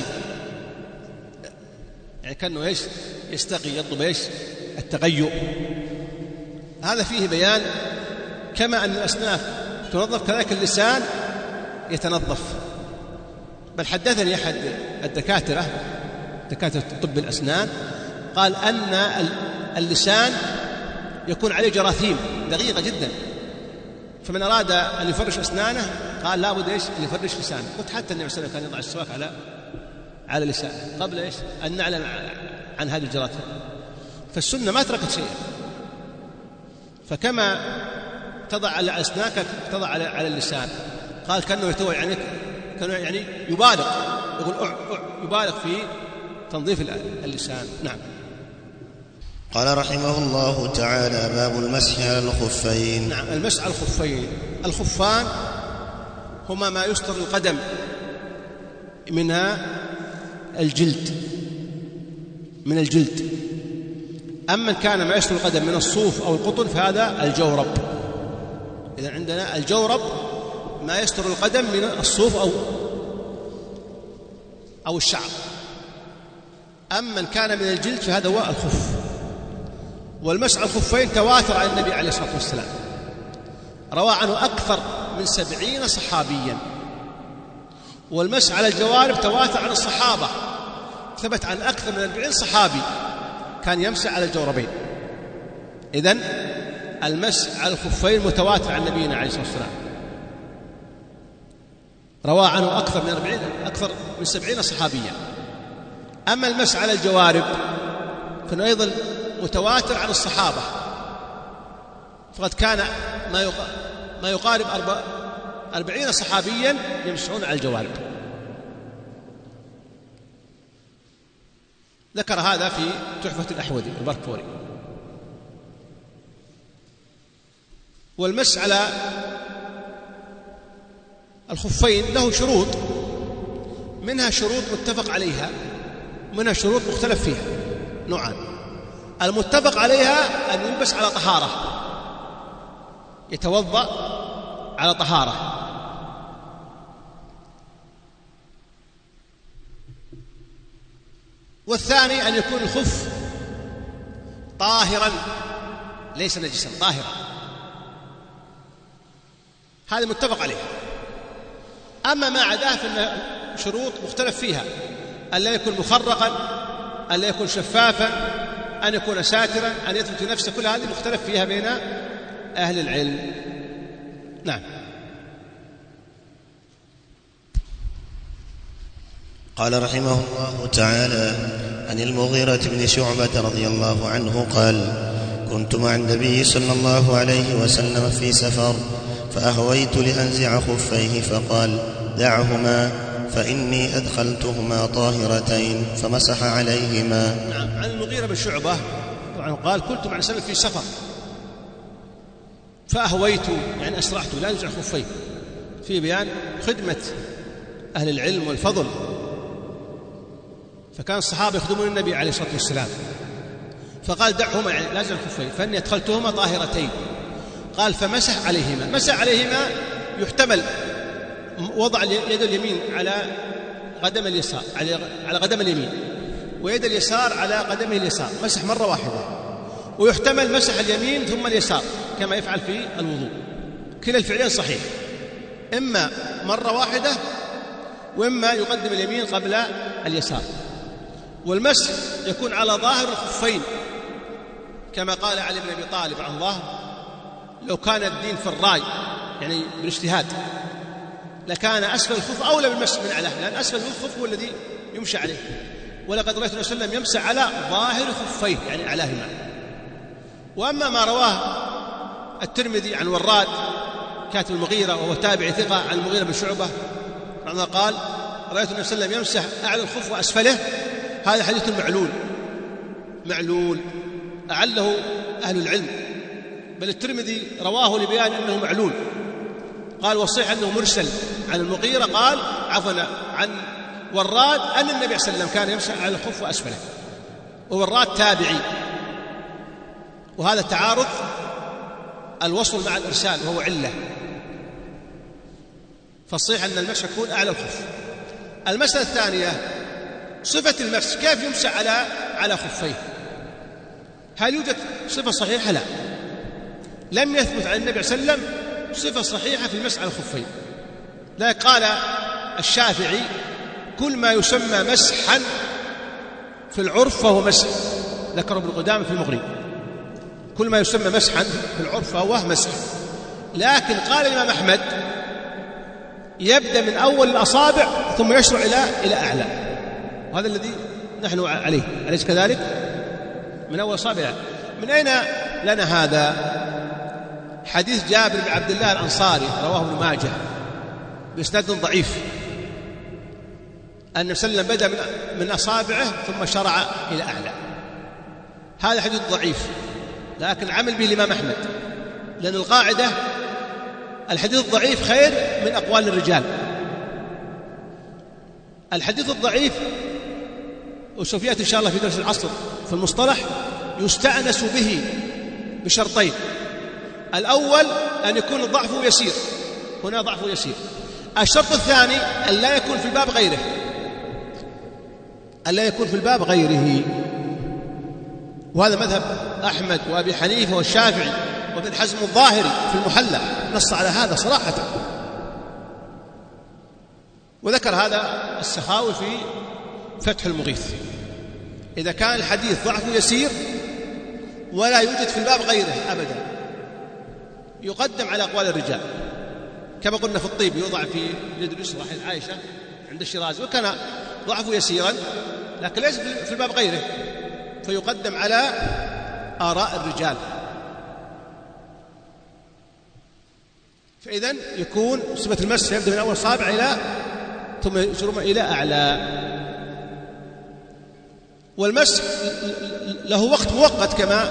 يعني كأنه يستقي، يطلب التغيؤ. هذا فيه بيان كما أن الأسنان تنظف كذلك اللسان يتنظف. بل حدثني أحد دكاترة طب الأسنان قال أن اللسان يكون عليه جراثيم دقيقة جدا، فمن أراد أن يفرش أسنانه قال لا بد أن يفرش لسانه. قلت حتى النبي صلى الله عليه وسلم كان يضع السواك على لسانه قبل أن نعلم عن هذه الجراثيم. فالسنة ما تركت شيئا، فكما تضع على أسنانك تضع على اللسان. قال كأنه يتوى، يعني يبالغ، يقول يبالغ في تنظيف اللسان. نعم. قال رحمه الله تعالى: باب المسح على الخفين. نعم، المسح على الخفين. الخفان هما ما يستر القدم منها من الجلد. أما كان ما يستر القدم من الصوف أو القطن فهذا الجورب. إذا عندنا الجورب ما يستر القدم من الصوف أو الشعر. أما كان من الجلد فهذا هو الخف. والمسح على الخفين تواتر عن النبي عليه الصلاة والسلام، روى عنه أكثر من 70 صحابيا. والمسح على الجوارب تواتر عن الصحابة، ثبت عن أكثر من 40 صحابي كان يمسح على الجوربين. إذن المسح على الخفين متواتر عن نبينا عليه الصلاة والسلام، روى عنه أكثر من 70 صحابيا. أما المسح على الجوارب فإنه أيضا متواتر عن الصحابة، فقد كان ما يقارب 40 صحابيا يمسحون على الجوارب. ذكر هذا في تحفة الأحوذي البركوري. والمسح على الخفين له شروط، منها شروط متفق عليها ومنها شروط مختلف فيها، نوعان. المتفق عليها أن يلبس على طهارة، يتوضأ على طهارة. والثاني أن يكون الخف طاهرا ليس نجسا، طاهرا، هذا متفق عليه. أما ما عداه فإن شروط مختلف فيها: ألا يكون مخرقا، ألا يكون شفافا، أن يكون ساترا، أن يثبت نفسه، كل هذه مختلف فيها بين أهل العلم. نعم. قال رحمه الله تعالى: عن المغيرة بن شعبة رضي الله عنه قال: كنت مع النبي صلى الله عليه وسلم في سفر، فأهويت لأنزع خفيه فقال: دعهما فإني أدخلتهما طاهرتين، فمسح عليهما. نعم. عن المغيرة بن شعبة قال: كنت مع النبي في سفر، فأهويت يعني أسرعت لأنزع خفيه، في بيان خدمة أهل العلم والفضل. فكان الصحابة يخدمون النبي عليه الصلاة والسلام، فقال: دعهما يعني لازم خفيه، فإني أدخلتهما طاهرتين. قال: فمسح عليهما. مسح عليهما يحتمل وضع يد اليمين على قدم اليسار، على قدم اليمين، ويد اليسار على قدمه اليسار، مسح مرة واحدة. ويحتمل مسح اليمين ثم اليسار كما يفعل في الوضوء. كلا الفعلين صحيح، إما مرة واحدة وإما يقدم اليمين قبل اليسار. والمسح يكون على ظاهر الخفين كما قال علي بن أبي طالب عن ظاهر: لو كان الدين في الراي يعني بالاجتهاد لكان أسفل الخف أولى بالمسح من أعلاه، لأن أسفل الخف هو الذي يمشى عليه. ولقد رأيت النبي صلى الله عليه وسلم يمسح على ظاهر خفيه يعني أعلاهما. وأما ما رواه الترمذي عن وراد كاتب المغيرة وهو تابع ثقة عن المغيرة بن شعبة قال: رأيت النبي صلى الله عليه وسلم يمسح أعلى الخف وأسفله، هذا حديث معلول أعله أهل العلم، بل الترمذي رواه لبيان أنه معلول. قال: والصحيح أنه مرسل عن المغيرة، قال عفوا عن وراد أن النبي صلى الله عليه وسلم كان يمسح على الخف وأسفله، ووراد تابعي، وهذا تعارض الوصل مع الإرسال وهو علة. فالصحيح أن المسح يكون أعلى الخف. المسألة الثانية: صفة المسح، كيف يمسح على خفيه؟ هل يوجد صفة صحيحة؟ لا، لم يثبت عن النبي صلى الله عليه وسلم صفة صحيحة في المسح على الخفين. لا، قال الشافعي: كل ما يسمى مسحا في العرف فهو مسح، ذكر ابن قدامة في المغني، كل ما يسمى مسحا في العرف فهو مسح. لكن قال الإمام أحمد: يبدأ من أول الأصابع ثم يشرع إلى أعلى، وهذا الذي نحن عليه، أليس كذلك؟ من أول الأصابع. من أين لنا هذا؟ حديث جابر بن عبد الله الأنصاري رواه ابن ماجه بإسناد ضعيف، أن النبي صلى الله عليه وسلم بدأ من أصابعه ثم شرع إلى أعلى. هذا حديث ضعيف، لكن عمل به الإمام أحمد، لأن القاعدة الحديث الضعيف خير من أقوال الرجال. الحديث الضعيف، وسوف يأتي إن شاء الله في درس العصر في المصطلح، يستأنس به بشرطين: الأول أن يكون الضعف يسير، هنا ضعف يسير. الشرط الثاني أن لا يكون في الباب غيره، أن لا يكون في الباب غيره. وهذا مذهب أحمد وأبي حنيفة والشافعي وابن حزم الظاهري في المحلى، نص على هذا صراحة. وذكر هذا السخاوي في فتح المغيث: إذا كان الحديث ضعف يسير ولا يوجد في الباب غيره أبدا يقدم على أقوال الرجال، كما قلنا في الطيب يوضع في اليد اليسرى حين عائشة عند الشيرازي، وكان ضعفه يسيرا لكن ليس في الباب غيره، فيقدم على آراء الرجال. فإذن يكون صفة المسح يبدأ من أول صابع إلى ثم يجرم إلى أعلى. والمسح له وقت مؤقت كما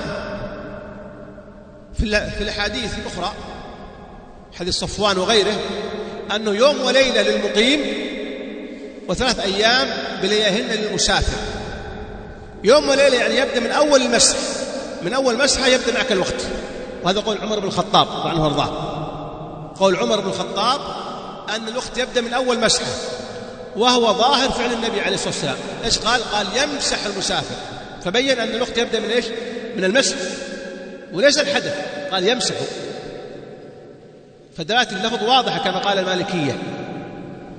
في الأحاديث الأخرى، حديث صفوان وغيره، أنه يوم وليلة للمقيم و3 أيام بلياهن للمسافر. يوم وليلة يعني يبدأ من أول المسح، من أول مسحة يبدأ معك الوقت. وهذا قول عمر بن الخطاب رضي الله عنه، قول عمر بن الخطاب أن الوقت يبدأ من أول مسحة، وهو ظاهر فعل النبي عليه الصلاة والسلام. إيش قال يمسح المسافر، فبين أن الوقت يبدأ من إيش؟ من المسح وليس الحدث، قال يمسح. فدلالة اللفظ واضحة كما قال المالكية.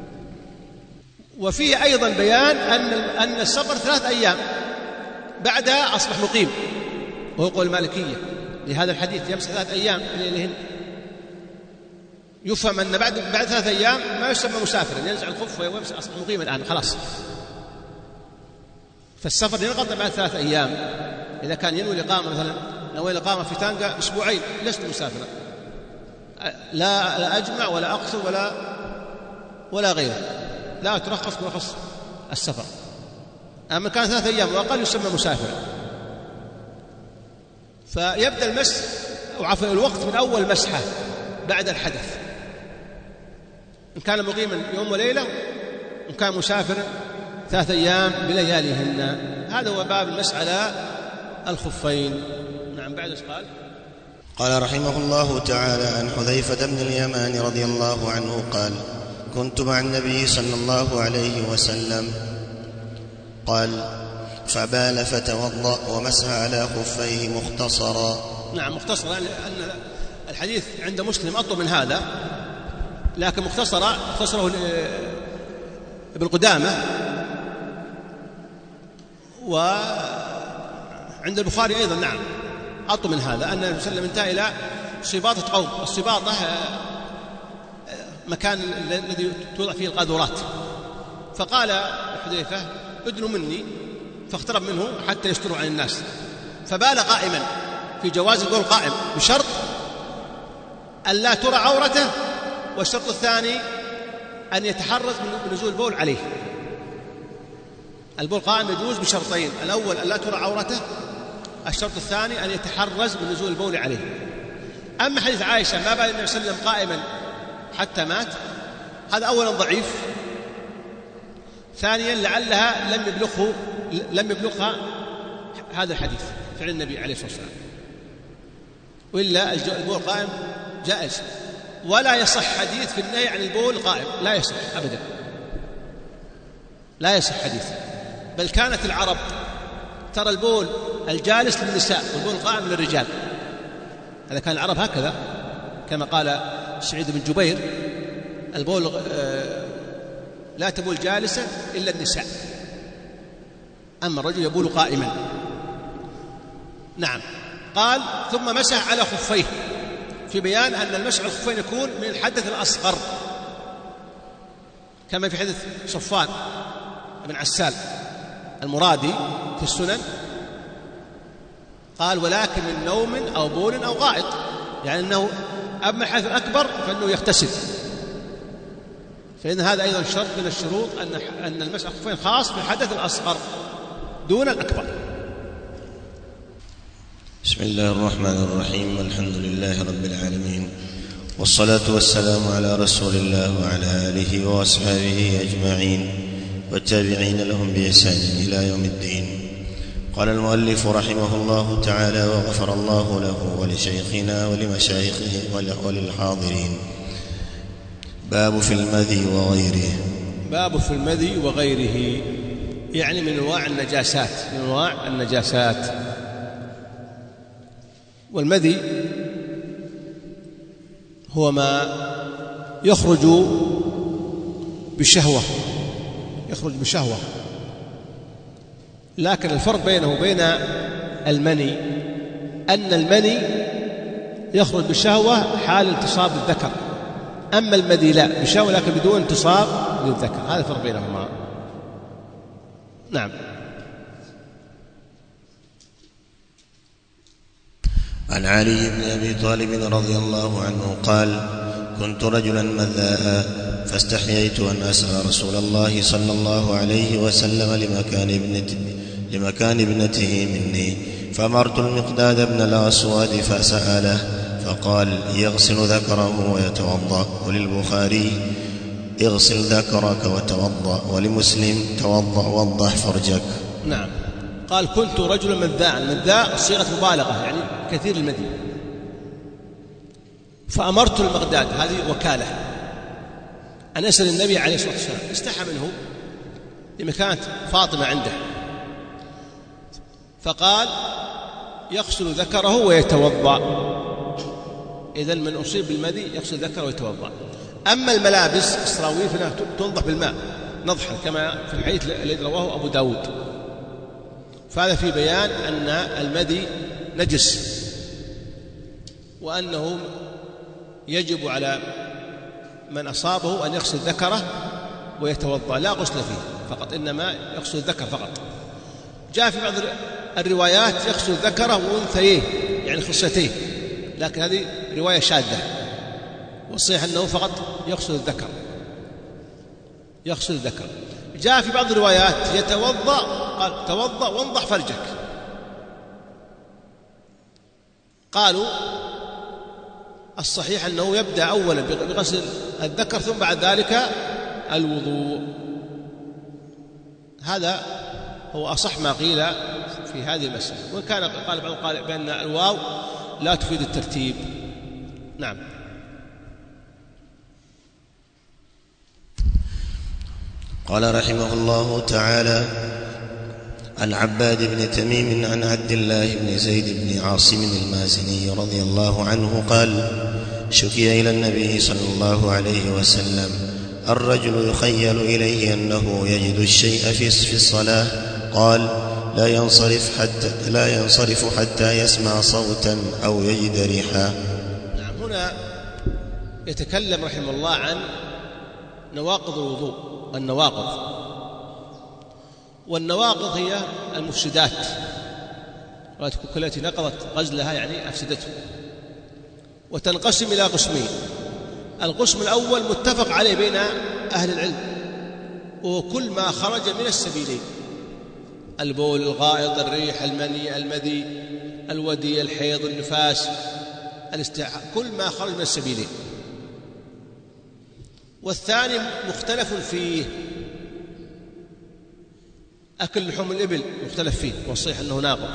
وفيه أيضا بيان أن السفر 3 أيام بعدها أصبح مقيم، وهو قول المالكية لهذا الحديث يمسح 3 أيام ليلهن. يفهم أن بعد 3 أيام ما يسمى مسافرا، ينزع الخف ويمسح، أصبح مقيم الآن خلاص. فالسفر ينقطع بعد 3 أيام. إذا كان ينوي الإقامة مثلا، نوي الإقامة في تانغا 2 أسبوعين، لست مسافرا، لا أجمع ولا أقصر ولا غيره، لا ترخص برخص السفر. أما كان 3 أيام وأقل يسمى مسافرا. فيبدأ المسح أو عفوا الوقت من أول مسحة بعد الحدث، إن كان مقيما يوم وليلة، إن كان مسافرا 3 أيام بلياليهن. هذا هو باب المسح على الخفين. نعم. بعد قال قال رحمه الله تعالى: عن حذيفة بن اليمان رضي الله عنه قال: كنت مع النبي صلى الله عليه وسلم قال: فبال فتوضأ ومسح على خفيه مختصرا. نعم، مختصرا، لأن الحديث عند مسلم أطول من هذا، لكن مختصره ابن قدامة، وعند البخاري أيضا نعم أطول من هذا، أن النبي صلى الله عليه وسلم انتهى إلى صباطة قوم. الصباطة مكان الذي توضع فيه القاذورات. فقال حذيفة: ادنوا مني، فاقترب منه حتى يستروا عن الناس، فبال قائما، في جواز البول قائم، بشرط أن لا ترى عورته، والشرط الثاني أن يتحرز من نزول البول عليه. البول قائم يجوز بشرطين: الأول أن لا ترى عورته، الشرط الثاني أن يتحرز من نزول البول عليه. أما حديث عائشة ما بال النبي صلى الله عليه وسلم قائما حتى مات، هذا أولا ضعيف، ثانيا لعلها لم يبلغها هذا الحديث فعل النبي عليه الصلاة والسلام، وإلا البول قائم جائز. ولا يصح حديث في النهي عن البول قائم، لا يصح أبدا، لا يصح حديث. بل كانت العرب ترى البول الجالس للنساء والبول القائم للرجال. هذا كان العرب هكذا، كما قال سعيد بن جبير: البول لا تبول جالسة إلا النساء، أما الرجل يبول قائما. نعم. قال: ثم مسح على خفيه، في بيان أن المسح على الخفين يكون من الحدث الأصغر، كما في حديث صفان بن عسال المرادي في السنن، قال: ولكن من نوم أو بول أو غائط، يعني أنه أما الحدث الأكبر فإنه يغتسل. فإن هذا أيضا شرط من الشروط، أن المسح على الخفين خاص بالحدث الأصغر دون الأكبر. بسم الله الرحمن الرحيم. الحمد لله رب العالمين، والصلاة والسلام على رسول الله وعلى آله وأصحابه أجمعين، والتابعين لهم بإحسان إلى يوم الدين. قال المؤلف رحمه الله تعالى: وغفر الله له ولشيخنا ولمشايخه وللحاضرين. باب في المذي وغيره. باب في المذي وغيره، يعني من أنواع النجاسات. والمذي هو ما يخرج بشهوة، لكن الفرق بينه وبين المني أن المني يخرج بشهوة حال انتصاب الذكر، أما المذي لا، بشهوة لكن بدون انتصاب للذكر. هذا الفرق بينهما. نعم. عن علي بن أبي طالب رضي الله عنه قال: كنت رجلا مذاء، فاستحييت أن أسأل رسول الله صلى الله عليه وسلم لمكان ابنته مني، فأمرت المقداد بن الأسود فسأله، فقال: يغسل ذكره ويتوضأ. وللبخاري: اغسل ذكرك وتوضأ. ولمسلم: توضأ وانضح فرجك. نعم. قال: كنت رجلا مذاء صيغة مبالغة، يعني كثير المذي. فأمرت المقداد، هذه وكالة، أن أسأل النبي عليه الصلاة والسلام، استحى منه لمكانة فاطمة عنده، فقال: يغسل ذكره ويتوضأ. إذن من أصيب بالمذي يغسل ذكره ويتوضأ. أما الملابس السراويل فإنها تنضح بالماء، نضحا كما في الحديث الذي رواه أبو داود. فهذا في بيان أن المدي نجس، وأنه يجب على من أصابه أن يغسل ذكره ويتوضأ، لا غسل فيه فقط، إنما يغسل الذكر فقط. جاء في بعض الروايات يغسل ذكره وأنثيه يعني خصيتيه، لكن هذه رواية شاذة، والصحيح أنه فقط يغسل الذكر، يغسل الذكر. جاء في بعض الروايات يتوضأ، قال توضأ وانضح فرجك. قالوا الصحيح أنه يبدأ أولا بغسل الذكر ثم بعد ذلك الوضوء. هذا هو أصح ما قيل في هذه المسألة، وإن كان قال بعض قال بأن الواو لا تفيد الترتيب. نعم. قال رحمه الله تعالى: عن عباد بن تميم عن عبد الله بن زيد بن عاصم المازني رضي الله عنه قال: شكي إلى النبي صلى الله عليه وسلم الرجل يخيل إليه أنه يجد الشيء في الصلاة، قال: لا ينصرف حتى يسمع صوتا أو يجد ريحا. نعم. هنا يتكلم رحمه الله عن نواقض الوضوء. والنواقض هي المفسدات، التي نقضت غزلها يعني أفسدته، وتنقسم إلى قسمين. القسم الأول متفق عليه بين أهل العلم، وهو كل ما خرج من السبيلين: البول، الغائط، الريح، المني، المذي، الودي، الحيض، النفاس، الاستحاضة، كل ما خرج من السبيلين. والثاني مختلف فيه: أكل لحوم الإبل مختلف فيه والصحيح أنه ناقض.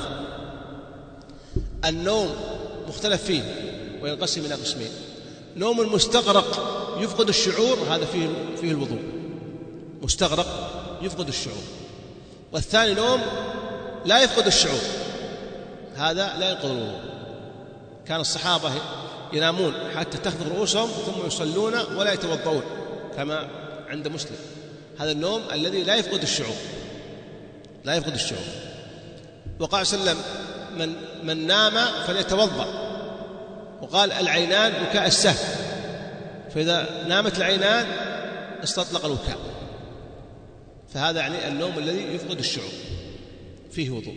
النوم مختلف فيه وينقسم إلى قسمين: نوم المستغرق يفقد الشعور، هذا فيه الوضوء، مستغرق يفقد الشعور. والثاني نوم لا يفقد الشعور، هذا لا ينقض الوضوء. كان الصحابة ينامون حتى تخفض رؤوسهم ثم يصلون ولا يتوضؤون كما عند مسلم. هذا النوم الذي لا يفقد الشعور، لا يفقد الشعور. وقال صلى الله عليه وسلم: من نام فليتوضأ. وقال: العينان وكاء السهم، فإذا نامت العينان استطلق الوكاء. فهذا يعني النوم الذي يفقد الشعور فيه وضوء.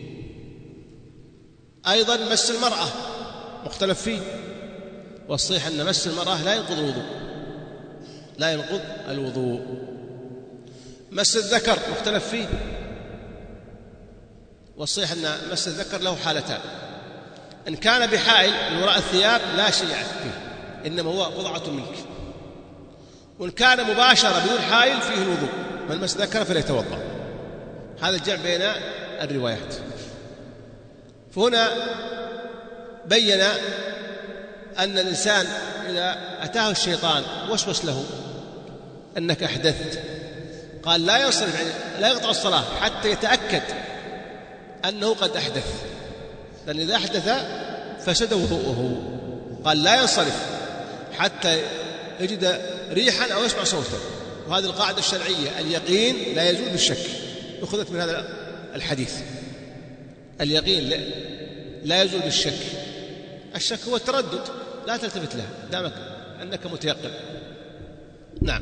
أيضا مس المرأة مختلف فيه، والصحيح أن مس المرأة لا ينقض الوضوء، لا ينقض الوضوء. مس الذكر مختلف فيه، والصحيح أن مس الذكر له حالتان: إن كان بحائل من وراء الثياب لا شيء فيه، إنما هو بضعة منك. وإن كان مباشرة بدون حائل فيه الوضوء، من مس ذكر فليتوضأ. هذا الجمع بين الروايات. فهنا بين أن الإنسان إذا أتاه الشيطان وسوس له أنك أحدثت، قال لا ينصرف، يعني لا يقطع الصلاة حتى يتأكد أنه قد أحدث، لأن إذا أحدث فسد وضوءه. قال لا ينصرف حتى يجد ريحا أو يسمع صوتا. وهذه القاعدة الشرعية: اليقين لا يزول بالشك، أخذت من هذا الحديث. اليقين لا يزول بالشك. الشك هو التردد، لا تلتفت له دامك أنك متيقن. نعم.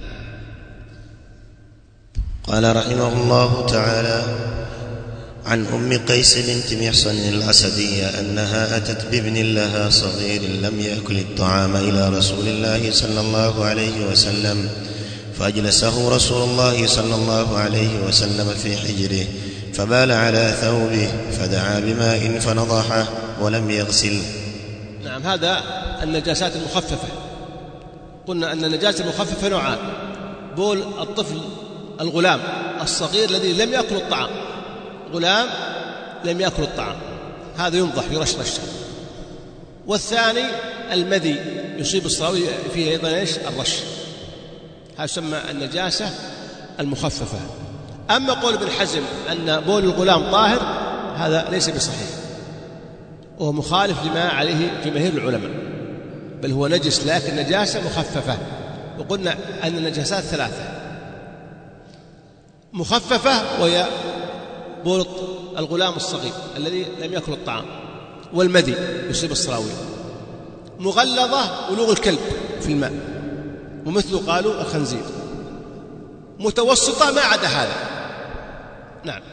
قال رحمه الله تعالى: عن أم قيس بنت محصن الأسدية أنها أتت بابن لها صغير لم يأكل الطعام إلى رسول الله صلى الله عليه وسلم، فأجلسه رسول الله صلى الله عليه وسلم في حجره، فبال على ثوبه، فدعا بماء فنضحه ولم يغسل. نعم. هذا النجاسات المخففة. قلنا أن النجاسة المخففة نوعان: بول الطفل الغلام الصغير الذي لم يأكل الطعام، غلام لم يأكل الطعام، هذا ينضح يرشرش. والثاني المذي يصيب الصلاة فيه أيضا الرش، هذا يسمى النجاسة المخففة. أما قول ابن حزم أن بول الغلام طاهر، هذا ليس بصحيح، وهو مخالف لما عليه جماهير العلماء، بل هو نجس لكن نجاسة مخففة. وقلنا أن النجاسات ثلاثة: مخففة وهي بول الغلام الصغير الذي لم يأكل الطعام، والمدي يصيب الصراويل. مغلظة ولوغ الكلب في الماء، ومثله قالوا الخنزير. متوسطة ما عدا هذا. نعم.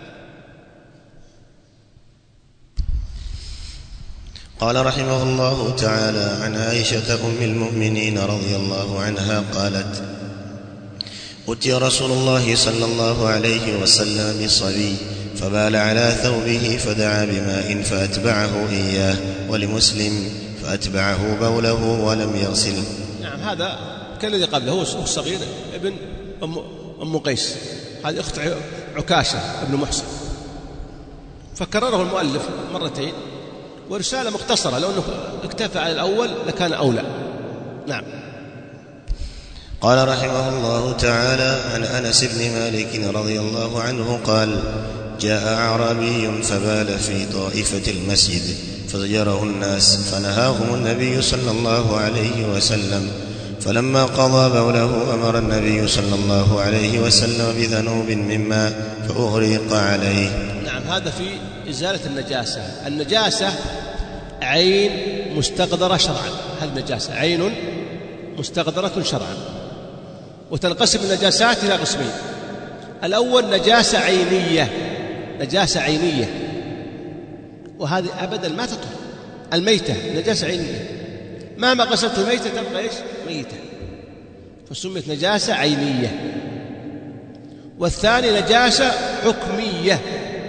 قال رحمه الله تعالى: عن عائشة أم المؤمنين رضي الله عنها قالت: أتي رسول الله صلى الله عليه وسلم بصبي فبال على ثوبه فدعا بماء فأتبعه إياه، ولمسلم فأتبعه بوله ولم يغسل. نعم، هذا كالذي قبله، هو الصغير ابن أم قيس، هذه أخت عكاشة ابن محصن. فكرره المؤلف مرتين، ورسالة مختصرة، لو أنه اكتفى على الأول لكان أولى. نعم. قال رحمه الله تعالى: عن أنس بن مالك رضي الله عنه قال: جاء أعرابي فبال في طائفة المسجد فزجره الناس فنهاهم النبي صلى الله عليه وسلم، فلما قضى بوله أمر النبي صلى الله عليه وسلم بذنوب من ماء فأغرق عليه. نعم، هذا في إزالة النجاسة. النجاسة عين مستقدرة شرعا، هذه النجاسة عين مستقدرة شرعا. وتنقسم النجاسات إلى قسمين: الأول نجاسة عينية، نجاسة عينية، وهذه أبدا ما تطهر. الميتة نجاسة عينية، مهما غسلت الميتة تبقى إيش؟ ميتة، فسميت نجاسة عينية. والثاني نجاسة حكمية،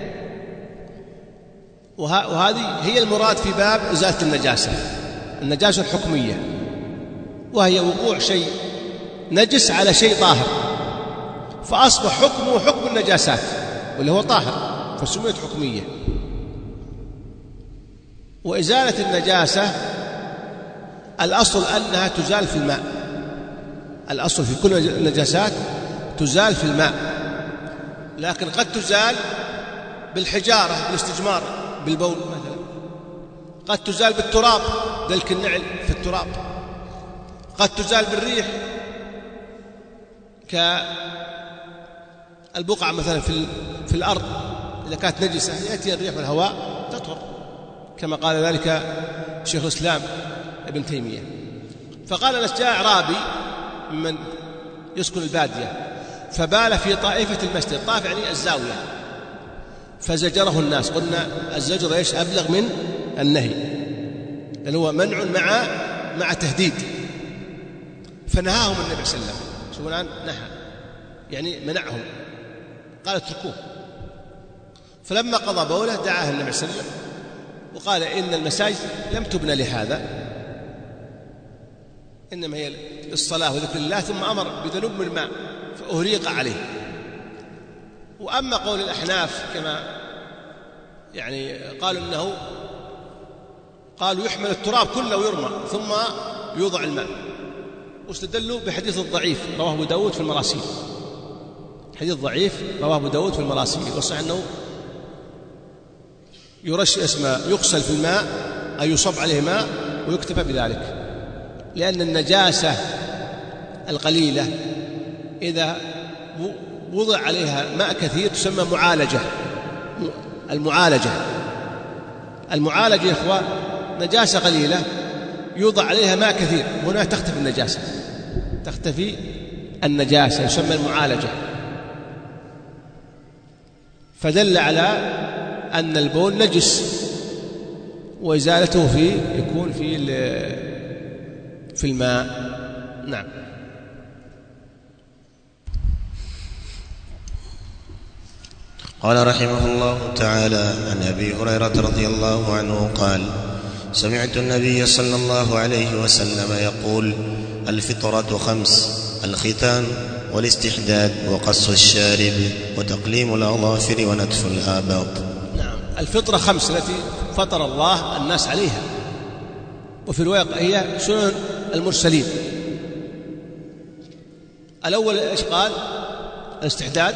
وهذه هي المراد في باب إزالة النجاسة، النجاسة الحكمية، وهي وقوع شيء نجس على شيء طاهر، فأصبح حكمه حكم النجاسات واللي هو طاهر، فسميت حكمية. وإزالة النجاسة الأصل أنها تزال في الماء، الأصل في كل النجاسات تزال في الماء، لكن قد تزال بالحجارة، بالاستجمار، بالبول مثلا، قد تزال بالتراب، دلك النعل في التراب، قد تزال بالريح كالبقعة مثلا في الأرض إذا كانت نجسة يأتي الريح والهواء تطهر، كما قال ذلك شيخ الإسلام ابن تيمية. فقال أنس: جاء أعرابي من يسكن البادية فبال في طائفة المسجد، الطائفة يعني الزاوية، فزجره الناس. قلنا الزجر إيش؟ أبلغ من النهي، لأنه هو منع مع تهديد. فنهاهم النبي صلى الله عليه وسلم. شوفوا الآن، نهى يعني منعهم، قال اتركوه. فلما قضى بوله دعاه النبي صلى الله عليه وسلم وقال: إن المساجد لم تبنى لهذا، إنما هي للصلاة وذكر الله، ثم أمر بذنوب من الماء فأهريق عليه. وأما قول الأحناف كما يعني قالوا إنه قالوا يحمل التراب كله ويرمى ثم يوضع الماء، واستدلوا بحديث الضعيف رواه أبو داود في المراسيل، حديث ضعيف رواه أبو داود في المراسيل، وصح أنه يرش يغسل في الماء أي يصب عليه ماء ويكتفى بذلك، لأن النجاسة القليلة إذا وضع عليها ماء كثير تسمى معالجة. المعالجة يا إخوان نجاسة قليلة يوضع عليها ماء كثير، هنا تختفي النجاسة يسمى المعالجة. فدل على أن البول نجس، وإزالته يكون في الماء. نعم. قال رحمه الله تعالى: عن أبي هريرة رضي الله عنه قال: سمعت النبي صلى الله عليه وسلم يقول: الفطرة 5: الختان والاستحداد وقص الشارب وتقليم الأظافر ونتف الآباط. نعم، الفطرة 5 التي فطر الله الناس عليها، وفي الواقع هي سنن المرسلين. الأول إيش قال؟ الاستحداد.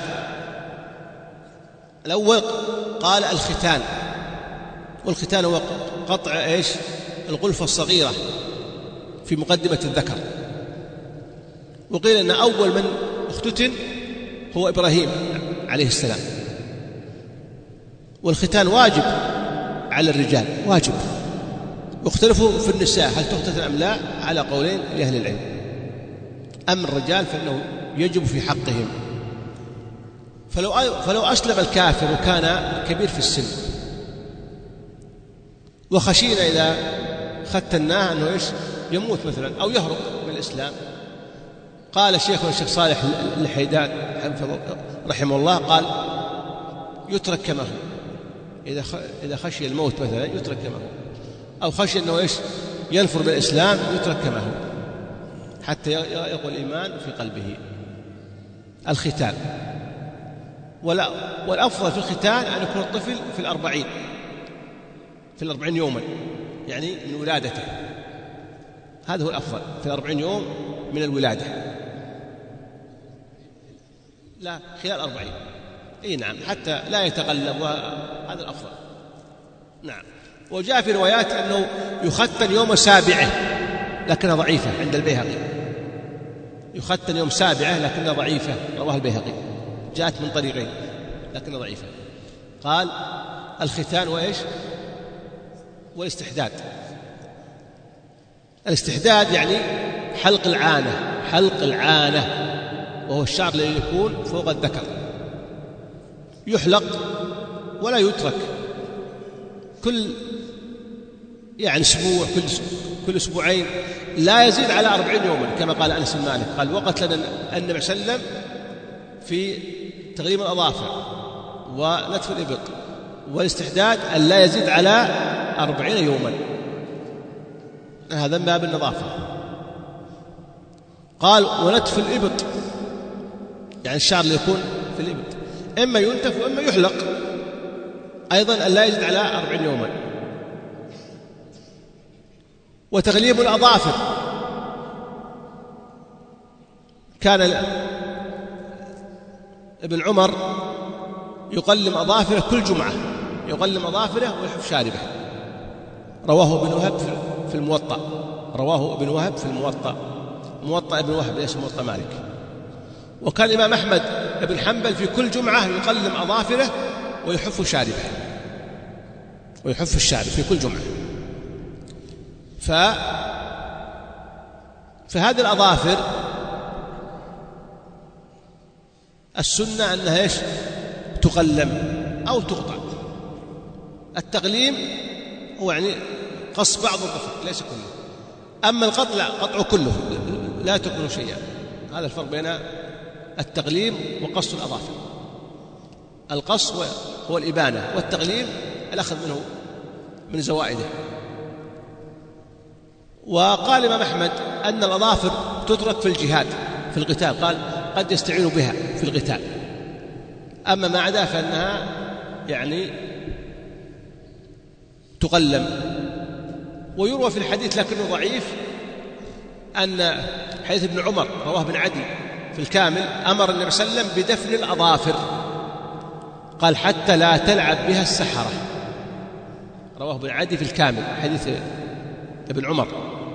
الأول قال الختان، والختان هو قطع إيش؟ الغلفة الصغيرة في مقدمة الذكر. وقيل أن أول من اختتن هو إبراهيم عليه السلام. والختان واجب على الرجال، واجب. واختلفوا في النساء هل تختتن أم لا، على قولين لأهل العلم. أما الرجال فإنه يجب في حقهم. فلو أسلم الكافر وكان كبير في السن وخشينا إذا ختناه أنه يموت مثلا أو يهرب من الإسلام، قال الشيخ صالح الحيدان رحمه الله قال يترك كما هو. إذا خشي الموت مثلا يترك كما هو، أو خشي أنه ينفر من الإسلام يترك كما هو حتى يقوى الإيمان في قلبه. الختان، والأفضل في الختان أن يكون الطفل في 40 يوما، يعني من ولادته. هذا هو الأفضل، في 40 يوم من الولادة، لا خلال 40. نعم، حتى لا يتغلب، وهذا الأفضل. نعم. وجاء في روايات أنه يختن يوم سابعه لكنها ضعيفة عند البيهقي، يختن يوم سابعه لكنها ضعيفة، رواه البيهقي، جاءت من طريقين لكنها ضعيفة. قال الختان والاستحداد. الاستحداد يعني حلق العانة، وهو الشعر الذي يكون فوق الذكر، يحلق ولا يترك، كل أسبوع، كل أسبوعين، لا يزيد على 40 يوما، كما قال أنس بن مالك قال وقت لنا النبي صلى الله عليه وسلم في تغليم الأظافر ونتف الإبط والاستحداد أن لا يزيد على 40 يوما، هذا من باب النظافة. قال ونتف الإبط يعني الشعر اللي يكون في الإبط إما ينتف وإما يحلق، أيضا أن لا يزيد على 40 يوما. وتغليب الأظافر، كان ابن عمر يقلم أظافره كل جمعة، يقلم أظافره ويحف شاربه، رواه ابن وهب في الموطأ، موطأ ابن وهب ليس موطأ مالك. وكان الإمام أحمد بن حنبل في كل جمعة يقلم أظافره ويحف شاربه، ويحف الشارب في كل جمعة. فهذه الأظافر السنة أنها تقلم أو تقطع. التقليم هو يعني قص بعض الظفر ليس كله، أما القطع لا، قطع كله لا تكون شيئا. هذا الفرق بين التقليم وقص الأظافر. القص هو الإبانة، والتقليم الأخذ منه من زوائده. وقال الإمام أحمد أن الأظافر تترك في الجهاد في القتال، قال قد يستعين بها في القتال، أما ما عدا فإنها يعني تقلم. ويروى في الحديث لكنه ضعيف أن حديث ابن عمر رواه ابن عدي في الكامل أمر النبي صلى الله عليه وسلم بدفن الأظافر، قال حتى لا تلعب بها السحرة، رواه ابن عدي في الكامل حديث ابن عمر.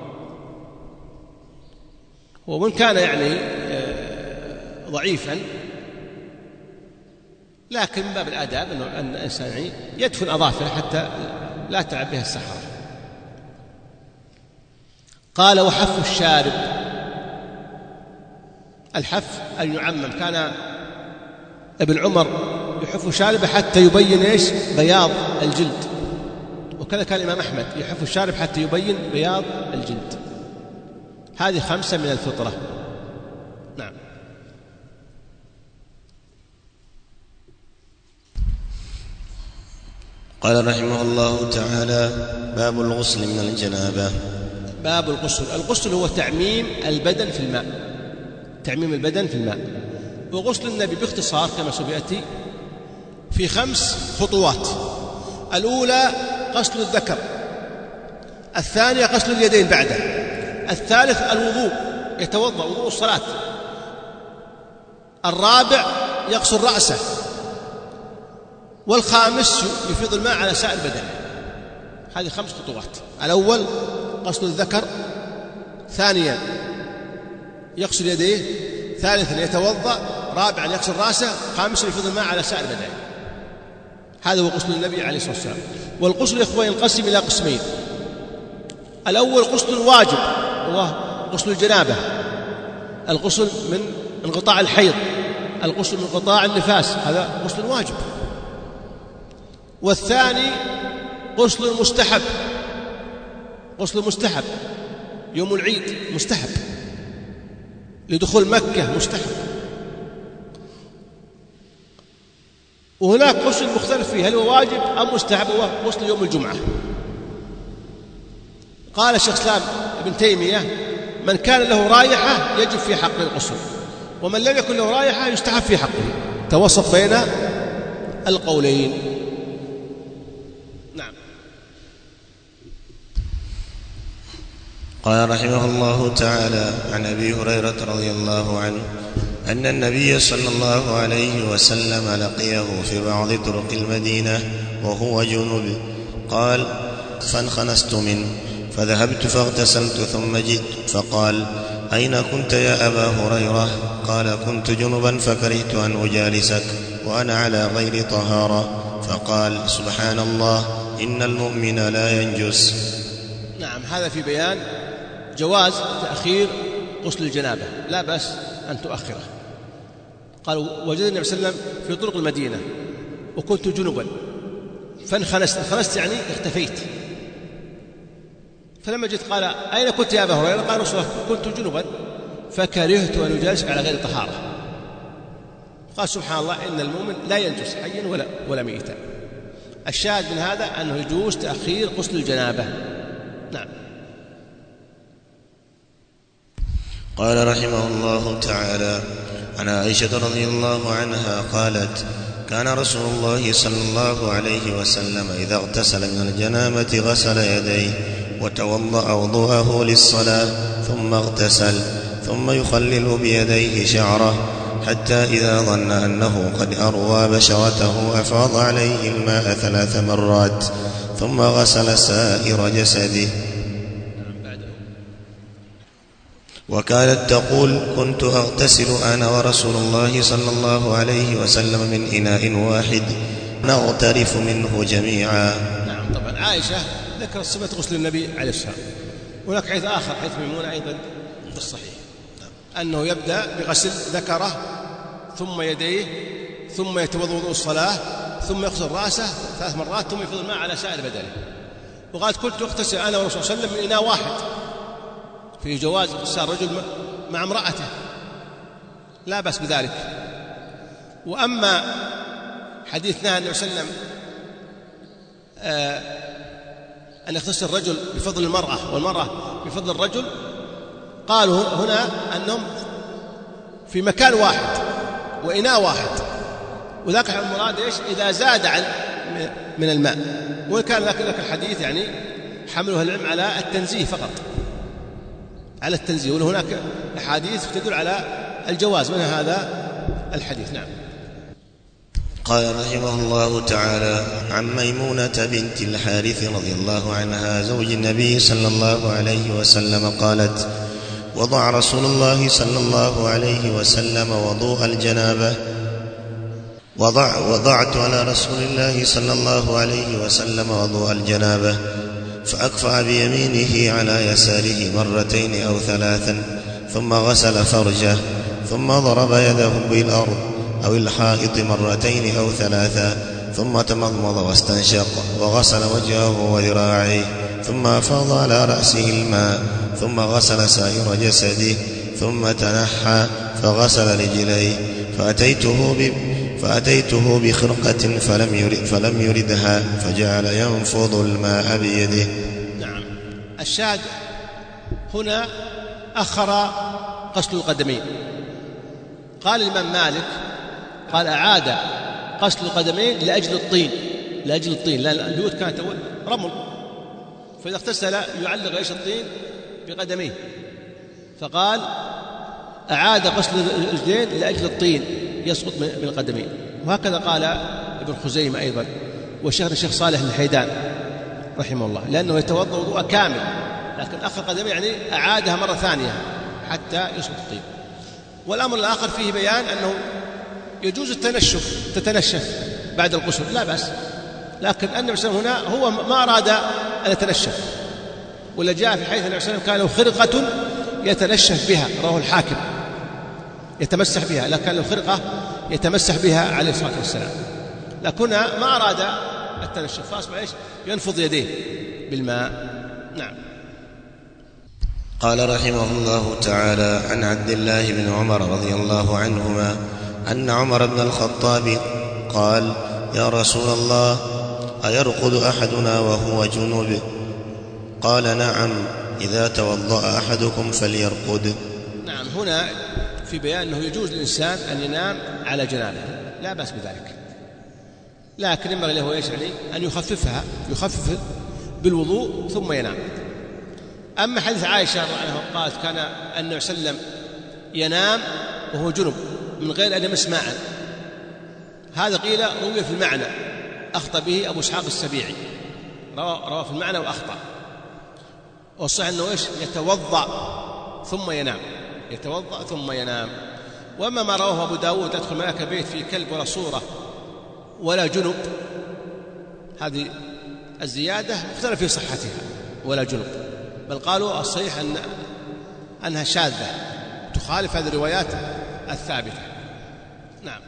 ومن كان يعني ضعيفا، لكن من باب الآداب أن الإنسان يدفن أظافره حتى لا تلعب بها السحرة. قال وحف الشارب، الحف أن يعمم، كان ابن عمر يحف شاربه حتى يبين بياض الجلد، وكذا كان الإمام أحمد يحف الشارب حتى يبين بياض الجلد. هذه 5 من الفطرة. نعم. قال رحمه الله تعالى باب الغسل من الجنابة. باب الغسل هو تعميم البدن في الماء، تعميم البدن في الماء. وغسل النبي باختصار كما سيأتي في 5 خطوات. الأولى غسل الذكر، الثانية غسل اليدين بعده، الثالث الوضوء، يتوضأ وضوء الصلاة، الرابع يغسل رأسه، والخامس يفيض الماء على سائر البدن. هذه 5 خطوات. الأول غسل الذكر، ثانيا يغسل يديه، ثالثا يتوضأ، رابعا يغسل رأسه، خامسا يفيض الماء على سائر بدنه. هذا هو غسل النبي عليه الصلاة والسلام. والغسل يا إخوة ينقسم إلى قسمين. الأول غسل واجب وهو غسل الجنابة، الغسل من انقطاع الحيض، الغسل من انقطاع النفاس، هذا غسل واجب. والثاني غسل مستحب، غسل مستحب يوم العيد مستحب، لدخول مكة مستحب. وهناك غسل مختلف فيه هل هو واجب أم مستحب، هو غسل يوم الجمعة. قال الشيخ الإسلام ابن تيمية من كان له رائحة يجب في حقه الغسل، ومن لم يكن له رائحة يستحب في حقه، توسط بين القولين. نعم. قال رحمه الله تعالى عن أبي هريرة رضي الله عنه أن النبي صلى الله عليه وسلم لقيه في بعض طرق المدينة وهو جنب، قال فانخنست منه فذهبت فاغتسلت ثم جئت فقال أين كنت يا أبا هريرة؟ قال كنت جنبا فكرهت أن أجالسك وأنا على غير طهارة. فقال سبحان الله إن المؤمن لا ينجس. نعم، هذا في بيان جواز تأخير غسل الجنابة، لا بأس أن تؤخره. قال وجدني النبي صلى الله عليه وسلم في طرق المدينة وكنت جنبا فانخنست يعني اختفيت. فلما جئت قال أين كنت يا أبا هريرة؟ قال رسول الله كنت جنبا فكرهت أن أجالسك على غير طهارة. قال سبحان الله إن المؤمن لا ينجس حيا ولا ميتا. الشاهد من هذا أنه يجوز تأخير غسل الجنابة. نعم. قال رحمه الله تعالى عن عائشة رضي الله عنها قالت كان رسول الله صلى الله عليه وسلم إذا اغتسل من الجنابة غسل يديه وتوضأ وضوءه للصلاة ثم اغتسل ثم يخلل بيديه شعره حتى إذا ظن أنه قد أروى بشرته أفاض عليه الماء 3 مرات ثم غسل سائر جسده. وكانت تقول كنت أغتسل أنا ورسول الله صلى الله عليه وسلم من إناء واحد نغترف منه جميعا. نعم. طبعا عائشة ذكرت صفة غسل النبي عليه السلام. هناك حديث آخر حديث ميمونة أيضا في الصحيح أنه يبدأ بغسل ذكره ثم يديه ثم يتوضأ وضوء الصلاة ثم يغسل رأسه 3 مرات ثم يفيض الماء على سائر بدنه. وقالت كنت أغتسل أنا ورسول الله صلى الله عليه وسلم من إناء واحد، في جواز اغتسال رجل مع امرأته لا بأس بذلك. وأما حديث نهى النبي صلى الله عليه وسلم أن يغتسل الرجل بفضل المرأة والمرأة بفضل الرجل، قالوا هنا أنهم في مكان واحد وإناء واحد، وذاك المراد إيش إذا زاد عن من الماء. وكان لك الحديث يعني حمله العلم على التنزيه فقط، على التنزيه، وهناك أحاديث تدل على الجواز من هذا الحديث. نعم. قال رحمه الله تعالى عن ميمونة بنت الحارث رضي الله عنها زوج النبي صلى الله عليه وسلم قالت وضع رسول الله صلى الله عليه وسلم وضوء الجنابة وضعت على رسول الله صلى الله عليه وسلم وضوء الجنابة فأكفأ بيمينه على يساره 2 أو 3 ثم غسل فرجه ثم ضرب يده بالأرض أو الحائط 2 أو 3 ثم تمضمض واستنشق وغسل وجهه وذراعيه ثم أفاض على رأسه الماء ثم غسل سائر جسده ثم تنحى فغسل رجليه فأتيته بخرقة فلم يردها فجعل ينفض الماء بيده. نعم. الشاهد هنا أخر غسل القدمين. قال الإمام مالك قال أعاد غسل القدمين لأجل الطين، لأن البيوت كانت أول رمل، فإذا اغتسل يعلق ايش الطين بقدميه، فقال أعاد غسل الرجلين لأجل الطين يسقط من القدمين. وهكذا قال ابن خزيمة أيضا الشيخ صالح الحيدان رحمه الله، لأنه يتوضأ وضوء كامل لكن أخر قدميه يعني أعادها مرة ثانية حتى يسقط الطين. والأمر الآخر فيه بيان أنه يجوز تتنشف بعد الغسل لا بأس، لكن النبي صلى الله عليه وسلم هنا هو ما أراد أن يتنشف، ولا جاء في حيث النبي صلى الله عليه وسلم كان له خرقة يتنشف بها، رواه الحاكم، يتمسح بها، لكن له خرقة يتمسح بها عليه الصلاة والسلام، لكن ما أراد التنشف، فأصبح إيش؟ ينفض يديه بالماء. نعم. قال رحمه الله تعالى: عن عبد الله بن عمر رضي الله عنهما أن عمر بن الخطاب قال: يا رسول الله، أيرقد أحدنا وهو جنوب؟ قال: نعم، إذا توضأ أحدكم فليرقد. نعم، هنا في بيان أنه يجوز للإنسان أن ينام على جنابه، لا بأس بذلك، لكن ينبغي له إيش يعني أن يخفف بالوضوء ثم ينام. أما حديث عائشة رضي الله عنها قالت كان النبي صلى الله عليه وسلم ينام وهو جنب من غير أن يمس ماء، هذا قيل روي في المعنى، أخطأ به أبو إسحاق السبيعي، روى في المعنى وأخطأ، والصحيح أنه إيش؟ يتوضأ ثم ينام. وأما ما رواه أبو داود تدخل ملاك بيت في كلب ولا صورة ولا جنب، هذه الزيادة مختلف في صحتها، ولا جنب، بل قالوا الصحيح أنها شاذة تخالف هذه الروايات الثابتة. نعم.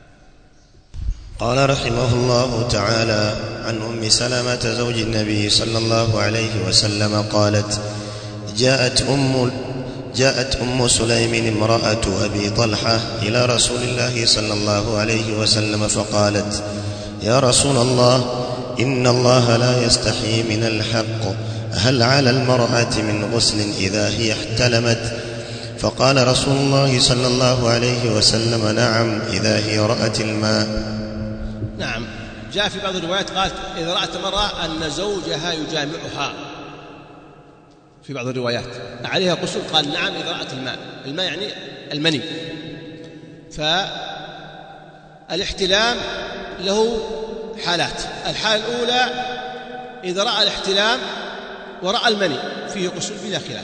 قال رحمه الله تعالى: عن أم سلمة زوج النبي صلى الله عليه وسلم قالت: جاءت أم سليم امرأة أبي طلحة إلى رسول الله صلى الله عليه وسلم فقالت: يا رسول الله، إن الله لا يستحي من الحق، هل على المرأة من غسل إذا هي احتلمت؟ فقال رسول الله صلى الله عليه وسلم: نعم، إذا هي رأت الماء. نعم، جاء في بعض الروايات قالت إذا رأت المرأة أن زوجها يجامعها، في بعض الروايات عليها غسل، قال نعم إذا رأت الماء يعني المني. فالاحتلام له حالات، الحالة الأولى إذا رأى الاحتلام ورأى المني فيه غسل بلا خلاف.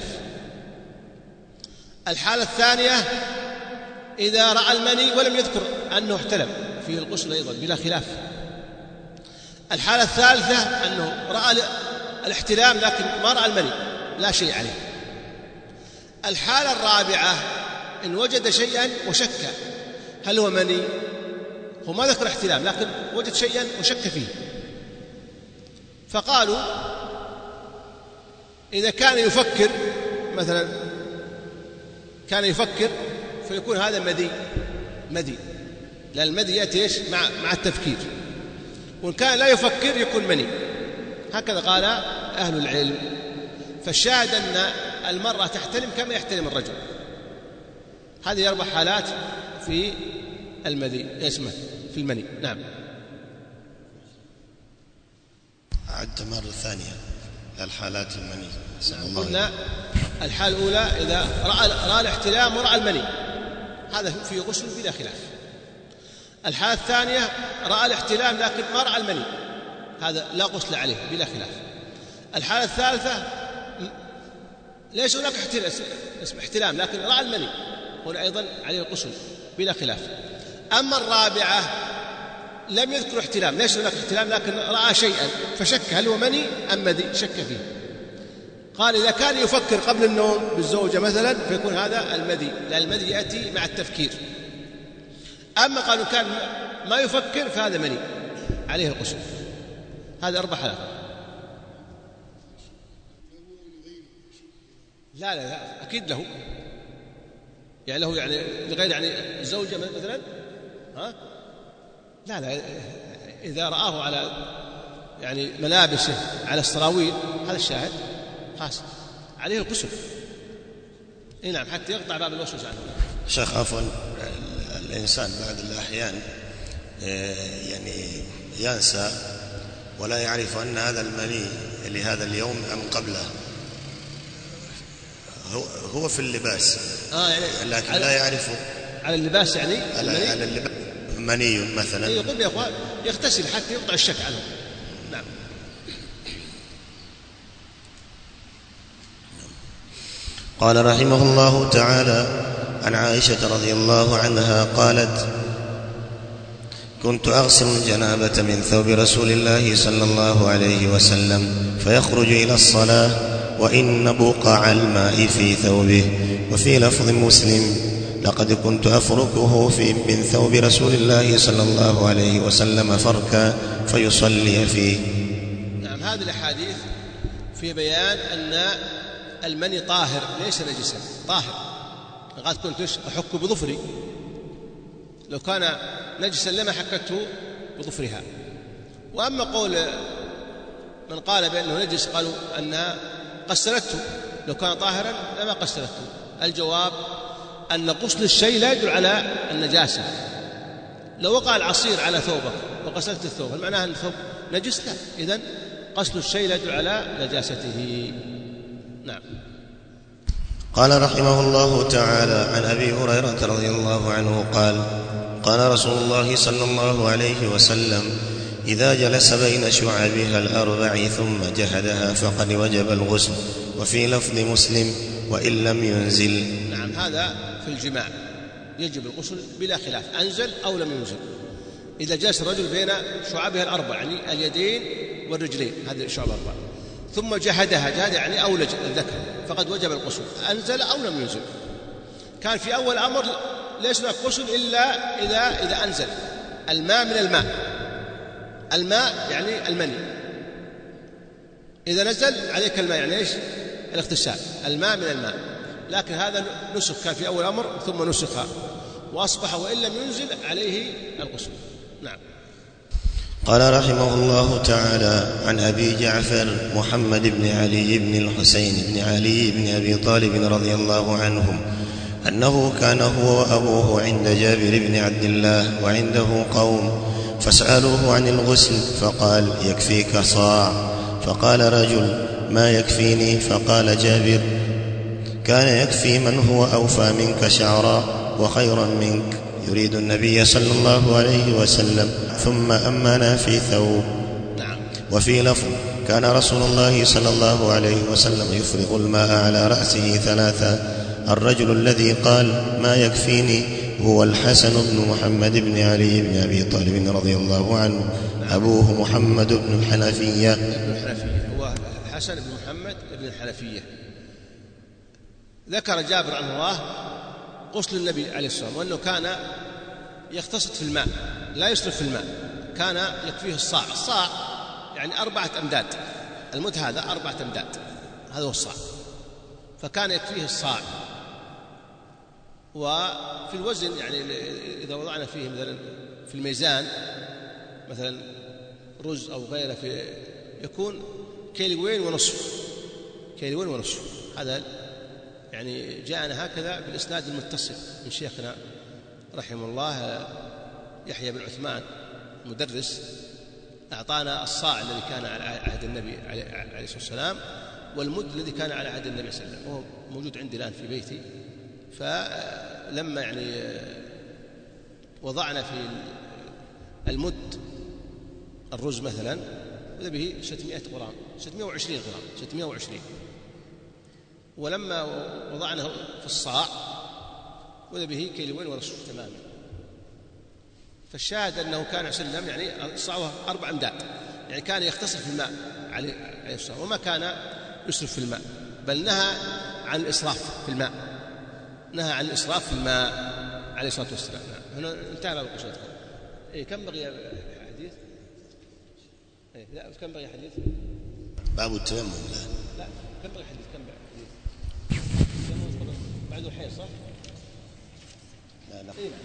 الحالة الثانية إذا رأى المني ولم يذكر أنه احتلم فيه الغسل أيضا بلا خلاف. الحالة الثالثة أنه رأى الاحتلام لكن ما رأى المني لا شيء عليه. الحالة الرابعة إن وجد شيئا وشك هل هو مني، هو ما ذكر احتلام لكن وجد شيئا وشك فيه، فقالوا إذا كان يفكر مثلا فيكون هذا مدي، لأن المدي يأتي إيش؟ مع التفكير، وإن كان لا يفكر يكون مني، هكذا قال أهل العلم. فالشاهد أن المرأة تحتلم كما يحتلم الرجل. هذه 4 حالات في المدي اسمه في المني. نعم. عد مرة ثانية الحالات المني. قلنا الحالة الأولى إذا رأى الاحتلام ورأى المني، هذا فيه غسل بلا خلاف. الحالة الثانية رأى الاحتلام لكن ما رأى المني، هذا لا غسل عليه بلا خلاف. الحالة الثالثة ليس هناك اسم احتلام لكن رأى المني، هنا أيضا عليه الغسل بلا خلاف. أما الرابعة لم يذكر احتلام، ليس هناك احتلام لكن رأى شيئا فشك هل هو مني أم مدي، شك فيه، قال إذا كان يفكر قبل النوم بالزوجة مثلا فيكون هذا المدي، لأن المدي يأتي مع التفكير. أما قالوا كان ما يفكر فهذا مني عليه الغسل. هذه 4 حالات. لا أكيد له، يعني له يعني لغير يعني الزوجة مثلا لا إذا رآه على يعني ملابسه على السراويل هذا الشاهد خاص عليه الغسل. نعم، حتى يقطع باب الوسوس عنه. شيخ عفوا، الإنسان بعض الأحيان يعني ينسى ولا يعرف أن هذا المني لهذا اليوم أم قبله، هو في اللباس يعني لكن لا يعرف على اللباس، يعني على اللباس مني مثلا، يقول يا أخوان يغتسل حتى يقطع الشك عنه. نعم. قال رحمه الله تعالى: عن عائشة رضي الله عنها قالت: كنت أغسل الجنابة من ثوب رسول الله صلى الله عليه وسلم فيخرج إلى الصلاة وإن بقع الماء في ثوبه. وفي لفظ مسلم: لقد كنت أفركه من ثوب رسول الله صلى الله عليه وسلم فركا فيصلي فيه. نعم، هذه الأحاديث في بيان أن المني طاهر ليس نجسا، طاهر. قد كنت أحك بظفري، لو كان نجسا لما حكته بظفرها. وأما قول من قال بأنه نجس قالوا أنها قسلته، لو كان طاهرا لما قسلته. الجواب أن غسل الشيء لا يدل على النجاسة. لو وقع العصير على ثوبك وغسلت الثوب هل معناه أن الثوب نجس؟ لا. إذن غسل الشيء لا يدل على نجاسته. نعم. قال رحمه الله تعالى: عن أبي هريرة رضي الله عنه قال: قال رسول الله صلى الله عليه وسلم: إذا جلس بين شعبها الأربع ثم جهدها فقد وجب الغسل. وفي لفظ مسلم: وإن لم ينزل. نعم، هذا في الجماع يجب الغسل بلا خلاف، أنزل أو لم ينزل. إذا جلس الرجل بين شعبها الأربع يعني اليدين والرجلين، هذه الشعب الأربع، ثم جهدها، جهد يعني أولج الذكر، فقد وجب الغسل أنزل أو لم ينزل. كان في أول أمر ليس هناك غسل إلا إذا أنزل الماء من الماء. الماء يعني المني، إذا نزل عليك الماء يعني إيش؟ الاغتسال، الماء من الماء. لكن هذا نسخ، كان في أول أمر ثم نسخ وأصبح وإن لم ينزل عليه الغسل. نعم. قال رحمه الله تعالى: عن أبي جعفر محمد بن علي بن الحسين بن علي بن أبي طالب رضي الله عنهم أنه كان هو وأبوه عند جابر بن عبد الله وعنده قوم فسألوه عن الغسل فقال: يكفيك صاع. فقال رجل: ما يكفيني؟ فقال جابر: كان يكفي من هو أوفى منك شعرا وخيرا منك، يريد النبي صلى الله عليه وسلم، ثم أمنا في ثوب. نعم. وفي لفظ: كان رسول الله صلى الله عليه وسلم يفرغ الماء على رأسه ثلاثا. الرجل الذي قال: ما يكفيني هو الحسن بن محمد بن علي بن أبي طالب رضي الله عنه، أبوه محمد بن الحنفية. هو الحسن بن محمد بن الحنفية. ذكر جابر عنه الله غسل النبي عليه الصلاة والسلام، وأنه كان يغتسل في الماء لا يسرف في الماء، كان يكفيه الصاع. الصاع يعني 4 أمداد، المد هذا 4 أمداد، هذا هو الصاع، فكان يكفيه الصاع. وفي الوزن يعني إذا وضعنا فيه مثلا في الميزان مثلا رز أو غيره يكون كيلوين ونصف. هذا يعني جاءنا هكذا بالإسناد المتصل من شيخنا رحمه الله يحيى بن عثمان مدرس، أعطانا الصاع الذي كان على عهد النبي عليه الصلاة والسلام والمد الذي كان على عهد النبي صلى الله عليه وسلم، وهو موجود عندي الآن في بيتي. فلما يعني وضعنا في المد الرز مثلا إذا به 600 غرام، 620 غرام، 620. ولما وضعناه في الصاع وإذا به كيلوين ونصف تماما. فالشاهد أنه كان وسلم يعني الصاع 4 أمداد، يعني كان يغتسل في الماء عليه الصلاة، وما كان يسرف في الماء، بل نهى عن الإسراف في الماء، نهى عن الإسراف في الماء عليه الصلاة والسلام. هنا انتهى باب الغسل. كم بقي حديث؟ لا كم بقي حديث؟ باب التيمم. لا كم بقي حديث؟ كم بقي حديث؟ بعد الحيض صح؟ لا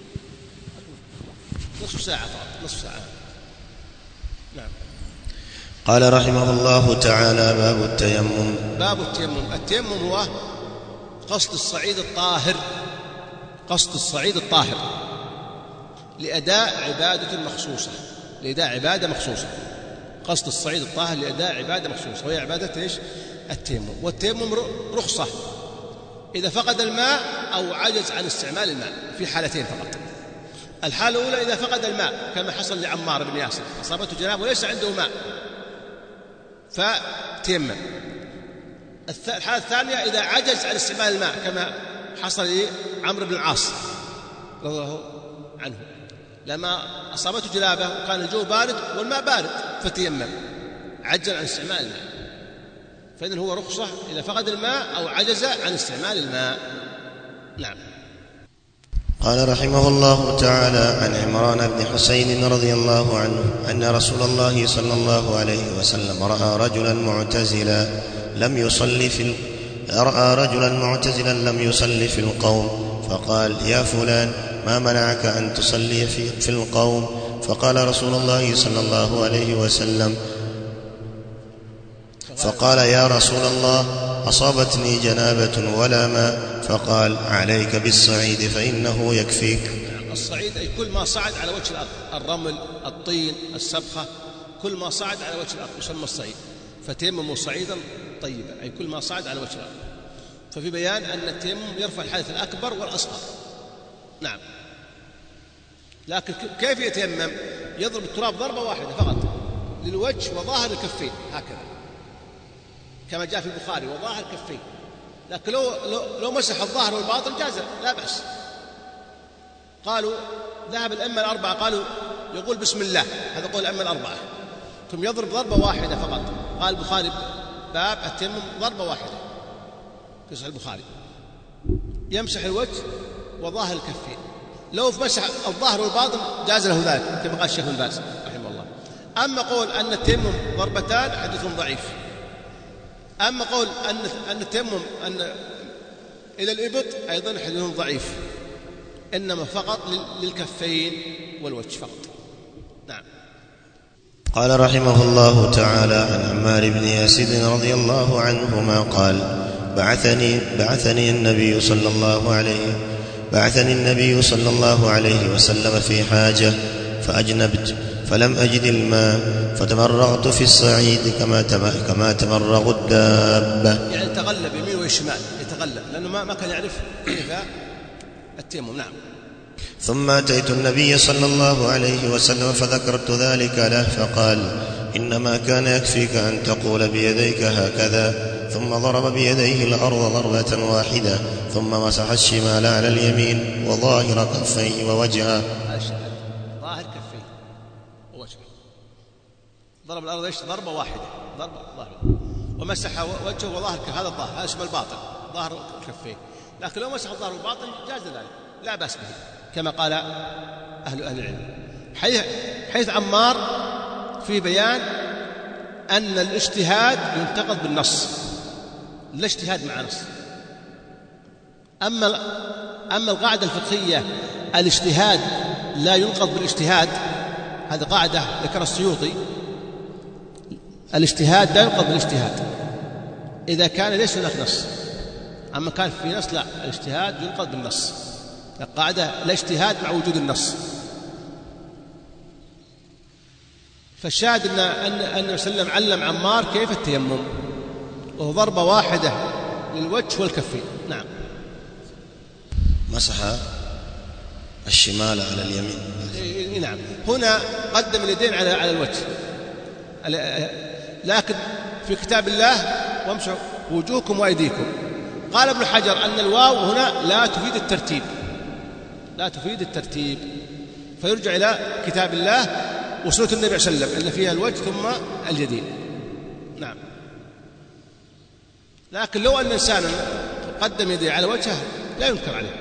نصف ساعة فقط، نصف ساعة. نعم. قال رحمه الله تعالى: باب التيمم. باب التيمم. التيمم هو قصد الصعيد الطاهر، قصد الصعيد الطاهر لأداء عبادة مخصوصة، لأداء عبادة مخصوصة. قصد الصعيد الطاهر لأداء عبادة مخصوصة، وهي عبادة إيش؟ التيمم. والتيمم رخصة إذا فقد الماء أو عجز عن استعمال الماء، في حالتين فقط. الحالة الأولى إذا فقد الماء كما حصل لعمار بن ياسر، أصابته جنابة وليس عنده ماء فتيمم. الحالة الثانية إذا عجز عن استعمال الماء كما حصل لعمرو بن العاص رضي الله عنه، لما أصابته جلابة وكان الجو بارد والماء بارد فتيمم، عجل عن استعمال الماء، فإذن هو رخصة إذا فقد الماء أو عجز عن استعمال الماء. نعم. قال رحمه الله تعالى: عن عمران بن حسين رضي الله عنه أن رسول الله صلى الله عليه وسلم رأى رجلا معتزلا لم يصلي في القوم، فقال: يا فلان، ما منعك أن تصلي في القوم؟ فقال رسول الله صلى الله عليه وسلم: فقال: يا رسول الله، أصابتني جنابة ولا ماء. فقال: عليك بالصعيد فإنه يكفيك. الصعيد أي كل ما صعد على وجه الأرض، الرمل، الطين، السبخة، كل ما صعد على وجه الأرض يسمى الصعيد. فتيمموا صعيدا طيبا، أي كل ما صعد على وجه الأرض. ففي بيان أن التيمم يرفع الحدث الأكبر والأصغر. نعم. لكن كيف يتيمم؟ يضرب التراب ضربة واحدة فقط للوجه وظاهر الكفين هكذا، كما جاء في البخاري: وظاهر الكفين. لكن لو مسح الظاهر والباطن جاز، لا بأس. قالوا ذهب الأئمة الأربعة قالوا يقول بسم الله، هذا قول الأئمة الأربعة، ثم يضرب ضربة واحدة فقط. قال البخاري باب التيمم ضربة واحدة في صحيح البخاري، يمسح الوجه وظاهر الكفين. لو مسح الظاهر والباطن جاز له ذلك، كما قال الشيخ بن باز رحمه الله. أما قول أن التيمم ضربتان حديث ضعيف. أما قول أن التيمم أن إلى الإبط أيضا حديث ضعيف، إنما فقط للكفين والوجه فقط. نعم. قال رحمه الله تعالى: عن عمار بن ياسر رضي الله عنهما قال: بعثني النبي صلى الله عليه وسلم في حاجة فأجنبت فلم أجد الماء فتمرغت في الصعيد كما تمرغ الدابة. يعني تغلب يمين وشمال، يتغلب لأنه ما كان يعرف كيف التيمم. نعم. ثم أتيت النبي صلى الله عليه وسلم فذكرت ذلك له، فقال: إنما كان يكفيك أن تقول بيديك هكذا. ثم ضرب بيديه الأرض ضربة واحدة، ثم مسح الشمال على اليمين وظاهر كفيه ووجهه. ظاهر كفيه ووجهه، ضرب الأرض ضربة واحدة، ضربة ظاهرة، ومسح وجهه وظاهر هذا الظاهر، هذا اسم الباطن، ظاهر كفيه. لكن لو مسح الظاهر والباطن جاز ذلك، لا بأس به، كما قال أهل العلم. حيث عمار في بيان أن الاجتهاد ينتقد بالنص، لا اجتهاد مع نص. أما القاعدة الفقهية الاجتهاد لا ينقض بالاجتهاد، هذه قاعدة ذكر السيوطي، الاجتهاد لا ينقض بالاجتهاد إذا كان ليس هناك نص. أما كان في نص لا، الاجتهاد ينقض بالنص. القاعدة لا اجتهاد مع وجود النص. فالشاهد أن النبي صلى الله عليه وسلم علم عمار كيف التيمم، وهو ضربة واحدة للوجه والكفين. نعم. مسح الشمال على اليمين. نعم. هنا قدم اليدين على الوجه، لكن في كتاب الله: وامسحوا وجوهكم وأيديكم. قال ابن حجر أن الواو هنا لا تفيد الترتيب، فيرجع إلى كتاب الله وسنة النبي صلى الله عليه وسلم أن فيها الوجه ثم اليدين. نعم. لكن لو أن الإنسان قدم يديه على وجهه لا ينكر عليه.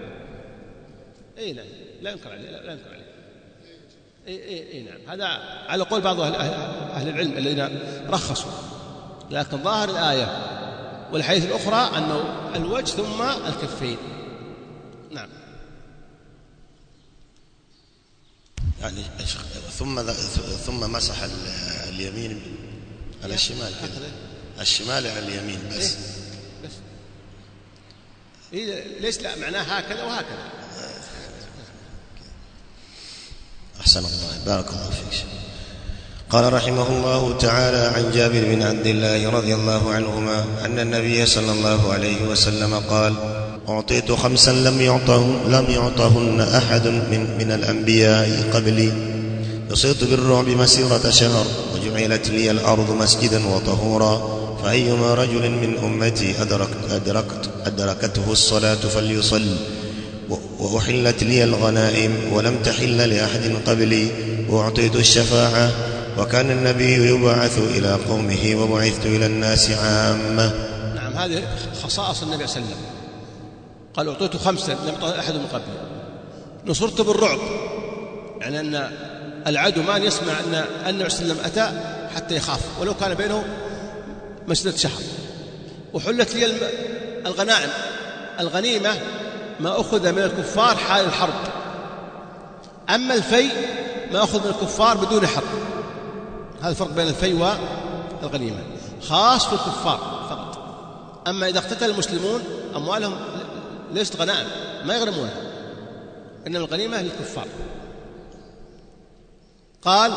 لا ينكر عليه. نعم. هذا على قول بعض أهل العلم الذين رخصوا، لكن ظاهر الآية والحديث الأخرى أنه الوجه ثم الكفين. نعم. يعني ثم مسح اليمين على الشمال كذا، الشمال على اليمين بس. ليس لا معناه هكذا وهكذا. أحسن الله، بارك الله فيك. قال رحمه الله تعالى: عن جابر بن عبد الله رضي الله عنهما أن النبي صلى الله عليه وسلم قال: أعطيت 5 لم يعطهن أحد من الأنبياء قبلي، يصيت بالرعب مسيرة شهر، وجعلت لي الأرض مسجدا وطهورا، فأيما رجل من أمتي أدركته الصلاة فليصل، وأحلت لي الغنائم ولم تحل لأحد قبلي، وأعطيت الشفاعة، وكان النبي يبعث إلى قومه وبعثت إلى الناس عامة. نعم، هذه خصائص النبي صلى الله عليه وسلم. قال أعطيت 5 لم يعطه أحد من قبلي. نصرت بالرعب، يعني أن العدو ما يسمع أن النبي صلى الله عليه وسلم أتى حتى يخاف ولو كان بينه مسيرة شهر. وحلت لي الغنائم، الغنيمة ما أخذ من الكفار حال الحرب، أما الفيء ما أخذ من الكفار بدون حرب. هذا الفرق بين الفيء والغنيمة، خاص في الكفار فقط. أما إذا اقتتل المسلمون أموالهم ليست غنائم، ما يغنمونها، إنما الغنيمة للكفار. قال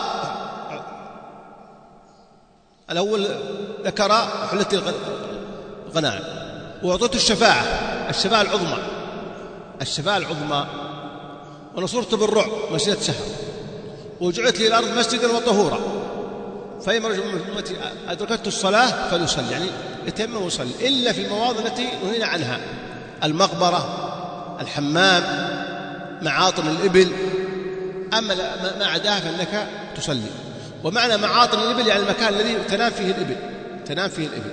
الأول ذكر حلت الغنائم، وأعطيت الشفاعة، الشفاعة العظمى، الشفاعة العظمى، ونصرت بالرعب مسيرة شهر، وجعلت لي الأرض مسجدا وطهورا، فإما رجل من أمتي أدركته الصلاة فليصلي، يعني يتيمم ويصلي، إلا في المواضع التي نهينا عنها: المقبرة، الحمام، معاطن الإبل. أما ما عداها فإنك تصلي. ومعنى معاطن الإبل يعني المكان الذي تنام فيه الإبل، تنام فيه الإبل.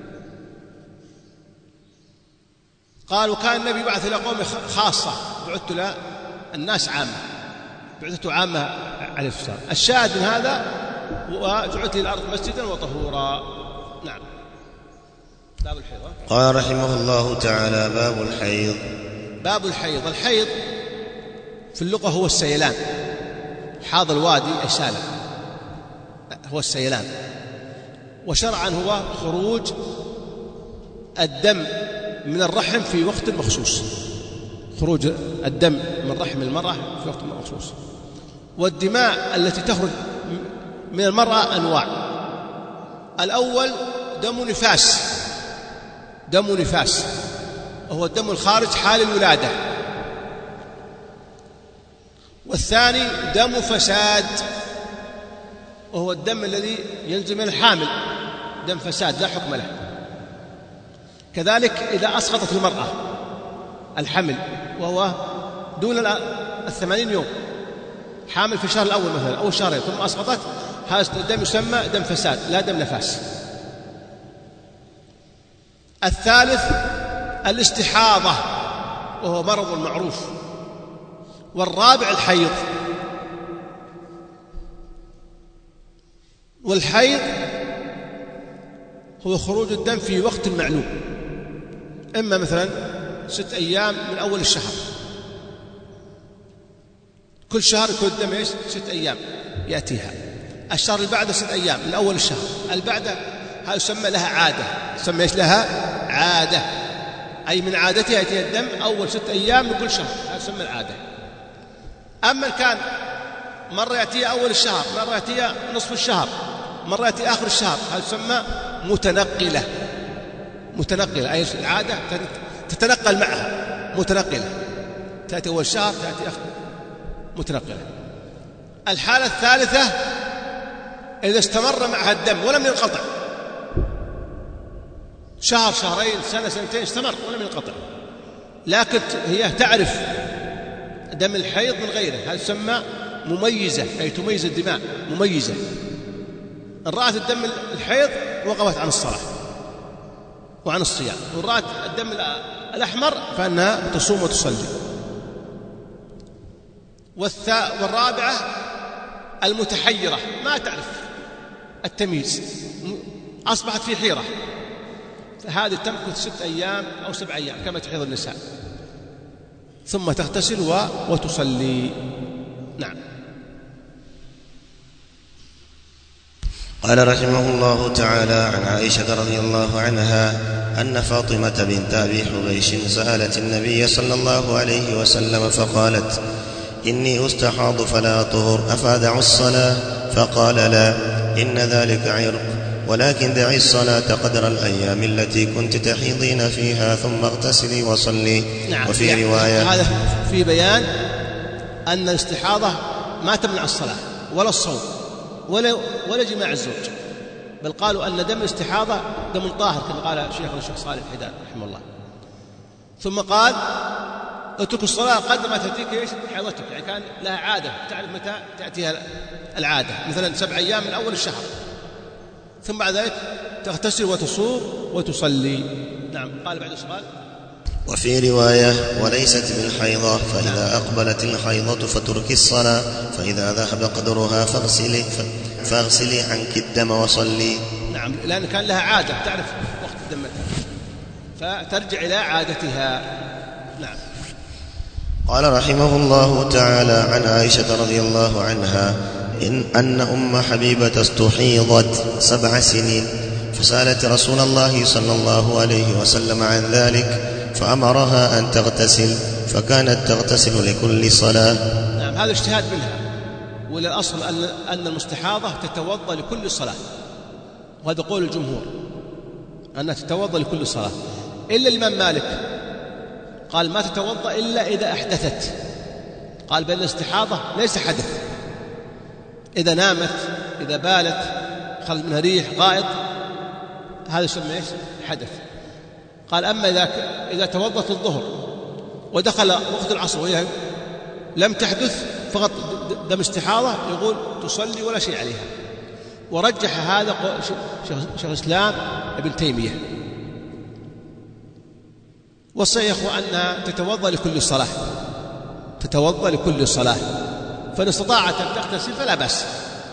قال وكان النبي يبعث إلى قوم خاصة، بعثت إلى الناس عامة، بعثته عامة عليه السلام. الشاهد من هذا: وجعلت الأرض مسجدا وطهورا. نعم. باب الحيض. قال رحمه الله تعالى: باب الحيض. باب الحيض. الحيض في اللغة هو السيلان، حاض الوادي أسالة، هو السيلان. وشرعا هو خروج الدم من الرحم في وقت مخصوص، خروج الدم من رحم المرأة في وقت مخصوص. والدماء التي تخرج من المرأة أنواع: الأول دم نفاس، دم نفاس وهو الدم الخارج حال الولادة. والثاني دم فساد، وهو الدم الذي يلزم الحامل، دم فساد لا حكم له. كذلك إذا أسقطت المرأة الحمل وهو دون 80 يوم، حامل في الشهر الأول مثلا أو شهرين ثم أسقطت، هذا الدم يسمى دم فساد لا دم نفاس. الثالث الاستحاضة وهو مرض معروف. والرابع الحيض. والحيض هو خروج الدم في وقت معلوم، إما مثلا 6 أيام من أول الشهر، كل شهر يكون الدم 6 أيام يأتيها. الشهر اللي بعده 6 أيام من أول الشهر، اللي بعده هذا يسمى لها عادة، يسمى لها عادة، أي من عادتها يأتيها الدم أول 6 أيام من كل شهر، هذا يسمى العادة. أما كان مرة يأتيها أول الشهر، مرة يأتيها نصف الشهر، مرة يأتي آخر الشهر، هذا يسمى متنقلة. متنقلة أي العادة تتنقل معها، متنقلة، تأتي أول شهر تأتي آخر، متنقلة. الحالة الثالثة إذا استمر معها الدم ولم ينقطع، شهر شهرين سنة سنتين استمر ولم ينقطع، لكن هي تعرف دم الحيض من غيره، هذا يسمى مميزة، أي تميز الدماء، مميزة. إن رأت الدم الحيض وقفت عن الصلاة وعن الصيام، وإن رأت الدم الأحمر فإنها تصوم وتصلي. والرابعة المتحيرة، ما تعرف التمييز، أصبحت في حيرة، فهذه تمكث 6 أيام أو 7 أيام كما تحيض النساء، ثم تغتسل وتصلي. نعم. قال رحمه الله تعالى: عن عائشة رضي الله عنها أن فاطمة بنت أبي حبيش سألت النبي صلى الله عليه وسلم فقالت: إني أستحاض فلا أطهر، أفأدع الصلاة؟ فقال: لا، إن ذلك عرق، ولكن دعي الصلاة قدر الأيام التي كنت تحيضين فيها ثم اغتسلي وصلي. نعم. وفي رواية هذا في بيان أن الاستحاضة ما تمنع الصلاة ولا الصوم ولا جماع الزوج، بل قالوا أن دم الاستحاضة دم طاهر كما قال شيخنا الشيخ صالح الحداد رحمه الله. ثم قال: اترك الصلاة قدر ما تأتيك إيش حيضتك، يعني كان لها عادة تعرف متى تأتيها العادة، مثلا 7 أيام من أول الشهر، ثم بعد ذلك تغتسل وتصوم وتصلي. نعم. قال بعد سؤال. وفي رواية وليست بالحيضة، فإذا أقبلت الحيضة فتركي الصلاة، فإذا ذهب قدرها فاغسلي عنك الدم وصلي. نعم، لأن كان لها عادة تعرف وقت الدم فترجع إلى عادتها. نعم. قال رحمه الله تعالى عن عائشة رضي الله عنها أن أم حبيبة استحيضت 7 سنين، فسألت رسول الله صلى الله عليه وسلم عن ذلك فأمرها أن تغتسل، فكانت تغتسل لكل صلاة. نعم، هذا اجتهاد منها، والأصل أن المستحاضة تتوضأ لكل صلاة، وهذا قول الجمهور أنها تتوضأ لكل صلاة، إلا الإمام مالك قال ما تتوضأ إلا إذا أحدثت، قال بأن الاستحاضة ليس حدث، إذا نامت، إذا بالت، خرج منها ريح، غائط، هذا يسمى إيش؟ حدث. قال أما إذا توضأت الظهر ودخل وقت العصر وهي لم تحدث فقط دم استحاضة، يقول تصلي ولا شيء عليها. ورجح هذا شيخ الإسلام ابن تيمية. والصحيح أنها تتوضأ لكل صلاة، تتوضأ لكل صلاة، فإن استطاعت أن تغتسل فلا بأس،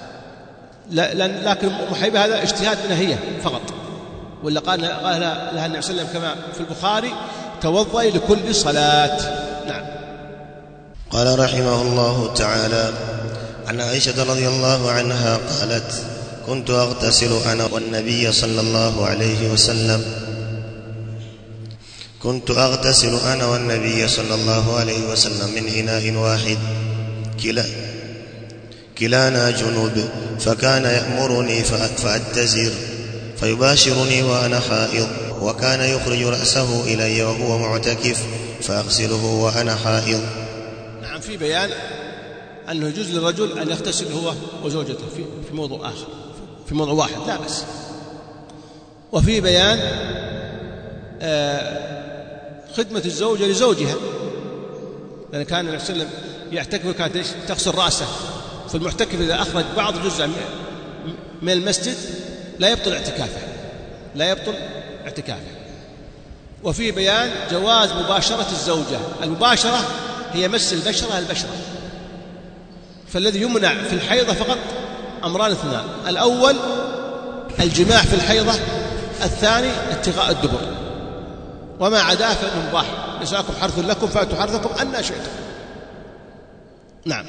لكن محيبة هذا اجتهاد منها هي فقط، ولا قال لها النبي صلى الله عليه وسلم كما في البخاري توضئي لكل صلاة. نعم. قال رحمه الله تعالى عن عائشة رضي الله عنها قالت كنت أغتسل أنا والنبي صلى الله عليه وسلم من إناء واحد كلانا جنوب، فكان يأمرني فأتزر فيباشرني وأنا حائض، وكان يخرج رأسه إلي وهو معتكف فأغسله وأنا حائض. نعم، في بيان أنه يجوز للرجل أن يغتسل هو وزوجته في موضوع آخر، في موضوع واحد لا بأس. وفي بيان خدمة الزوجة لزوجها، لأن كان النبي صلى الله عليه وسلم يعتكف وكانت تغسل رأسه، فالمعتكف إذا أخرج بعض جزء من المسجد لا يبطل اعتكافه. وفي بيان جواز مباشرة الزوجة، المباشرة هي مس البشرة، فالذي يمنع في الحيضة فقط أمران 2، الأول الجماع في الحيضة، الثاني اتقاء الدبر، وما عداه فإنه مباح، نساءكم حرث لكم فأتوا حرثكم أن شئتم. نعم.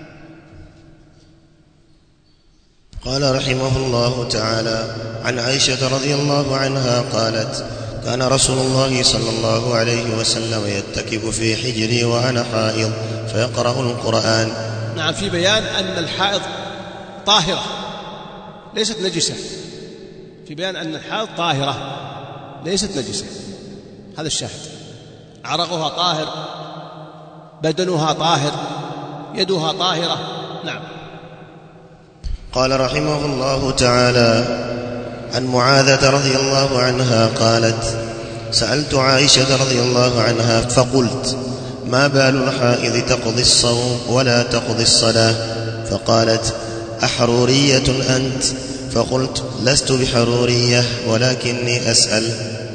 قال رحمه الله تعالى عن عائشة رضي الله عنها قالت كان رسول الله صلى الله عليه وسلم يتكف في حجري وأنا حائض فيقرأ القرآن. نعم، في بيان أن الحائض طاهرة ليست نجسة، في بيان أن الحائض طاهرة ليست نجسة، هذا الشاهد. عرقها طاهر، بدنها طاهر، يدها طاهرة. نعم. قال رحمه الله تعالى عن معاذة رضي الله عنها قالت سألت عائشة رضي الله عنها فقلت ما بال الحائض تقضي الصوم ولا تقضي الصلاة؟ فقالت أحرورية أنت؟ فقلت لست بحرورية ولكني أسأل.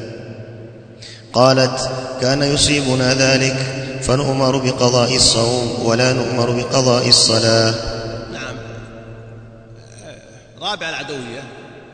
قالت كان يصيبنا ذلك فنؤمر بقضاء الصوم ولا نؤمر بقضاء الصلاة. نعم. رابع العدوية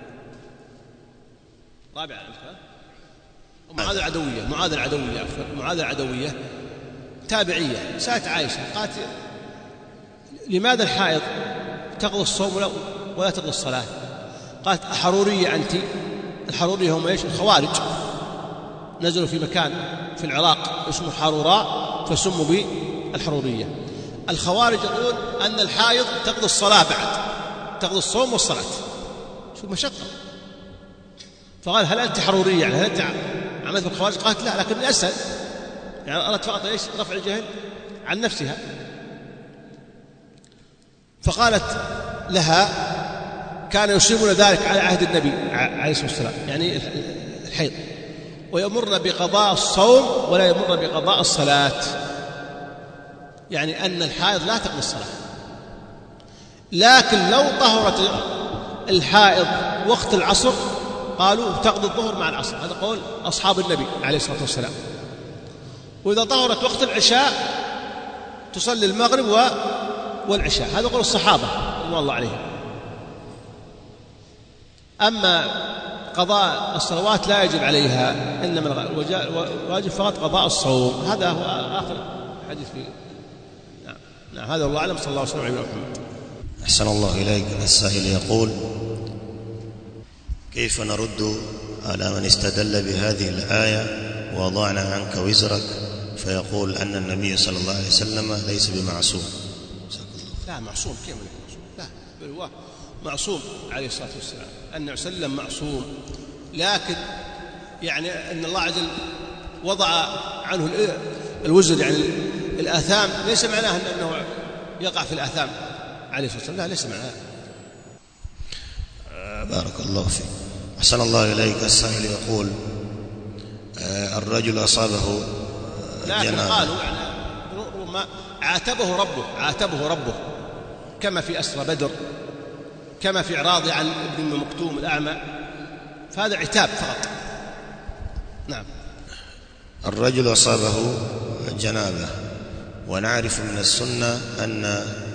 معاذ العدوية تابعية، سألت عائشة قالت لماذا الحائض تقضي الصوم ولا تقضي الصلاة؟ قالت أحرورية أنت؟ الحرورية هم إيش؟ الخوارج، نزلوا في مكان في العراق اسمه حروراء فسموا بالحرورية. الخوارج يقولون أن الحائض تقضي الصلاة بعد، تقضي الصوم والصلاة، شو مشقة. فقال هل أنت حرورية؟ يعني هل أنت عملت بالخوارج؟ قالت لا، لكني أسأل، يعني أردت فقط إيش؟ رفع الجهل عن نفسها. فقالت لها كان يصيبنا ذلك على عهد النبي عليه الصلاة والسلام، يعني الحيض، ويأمرنا بقضاء الصوم ولا يأمرنا بقضاء الصلاة. يعني أن الحائض لا تقضي الصلاة. لكن لو طهرت الحائض وقت العصر قالوا تقضي الظهر مع العصر، هذا قول أصحاب النبي عليه الصلاة والسلام. وإذا طهرت وقت العشاء تصلي المغرب والعشاء، هذا قول الصحابة رضوان الله عليهم. أما قضاء الصلوات لا يجب عليها، إنما الواجب فقط قضاء الصوم. هذا هو آخر حديث فيه. نعم هذا الله أعلم. صلى الله عليه وسلم على محمد. أحسن الله إليك. السائل يقول: كيف نرد على من استدل بهذه الآية ووضعنا عنك وزرك، فيقول أن النبي صلى الله عليه وسلم ليس بمعصوم؟ لا معصوم، كيف معصوم؟ لا، بل هو معصوم عليه الصلاة والسلام. النبي صلى الله عليه وسلم معصوم، لكن يعني أن الله عز وجل وضع عنه الوزر، يعني الآثام، ليس معناه أنه يقع في الآثام عليه الصلاة والسلام، لا، ليس معناه. بارك الله فيك. أحسن الله إليك. السائل يقول: الرجل أصابه لكن قالوا يعني ربما عاتبه ربه كما في أسرى بدر، كما في إعراضه عن ابن مكتوم الأعمى، فهذا عتاب فقط. نعم. الرجل أصابه جنابة، ونعرف من السنة أن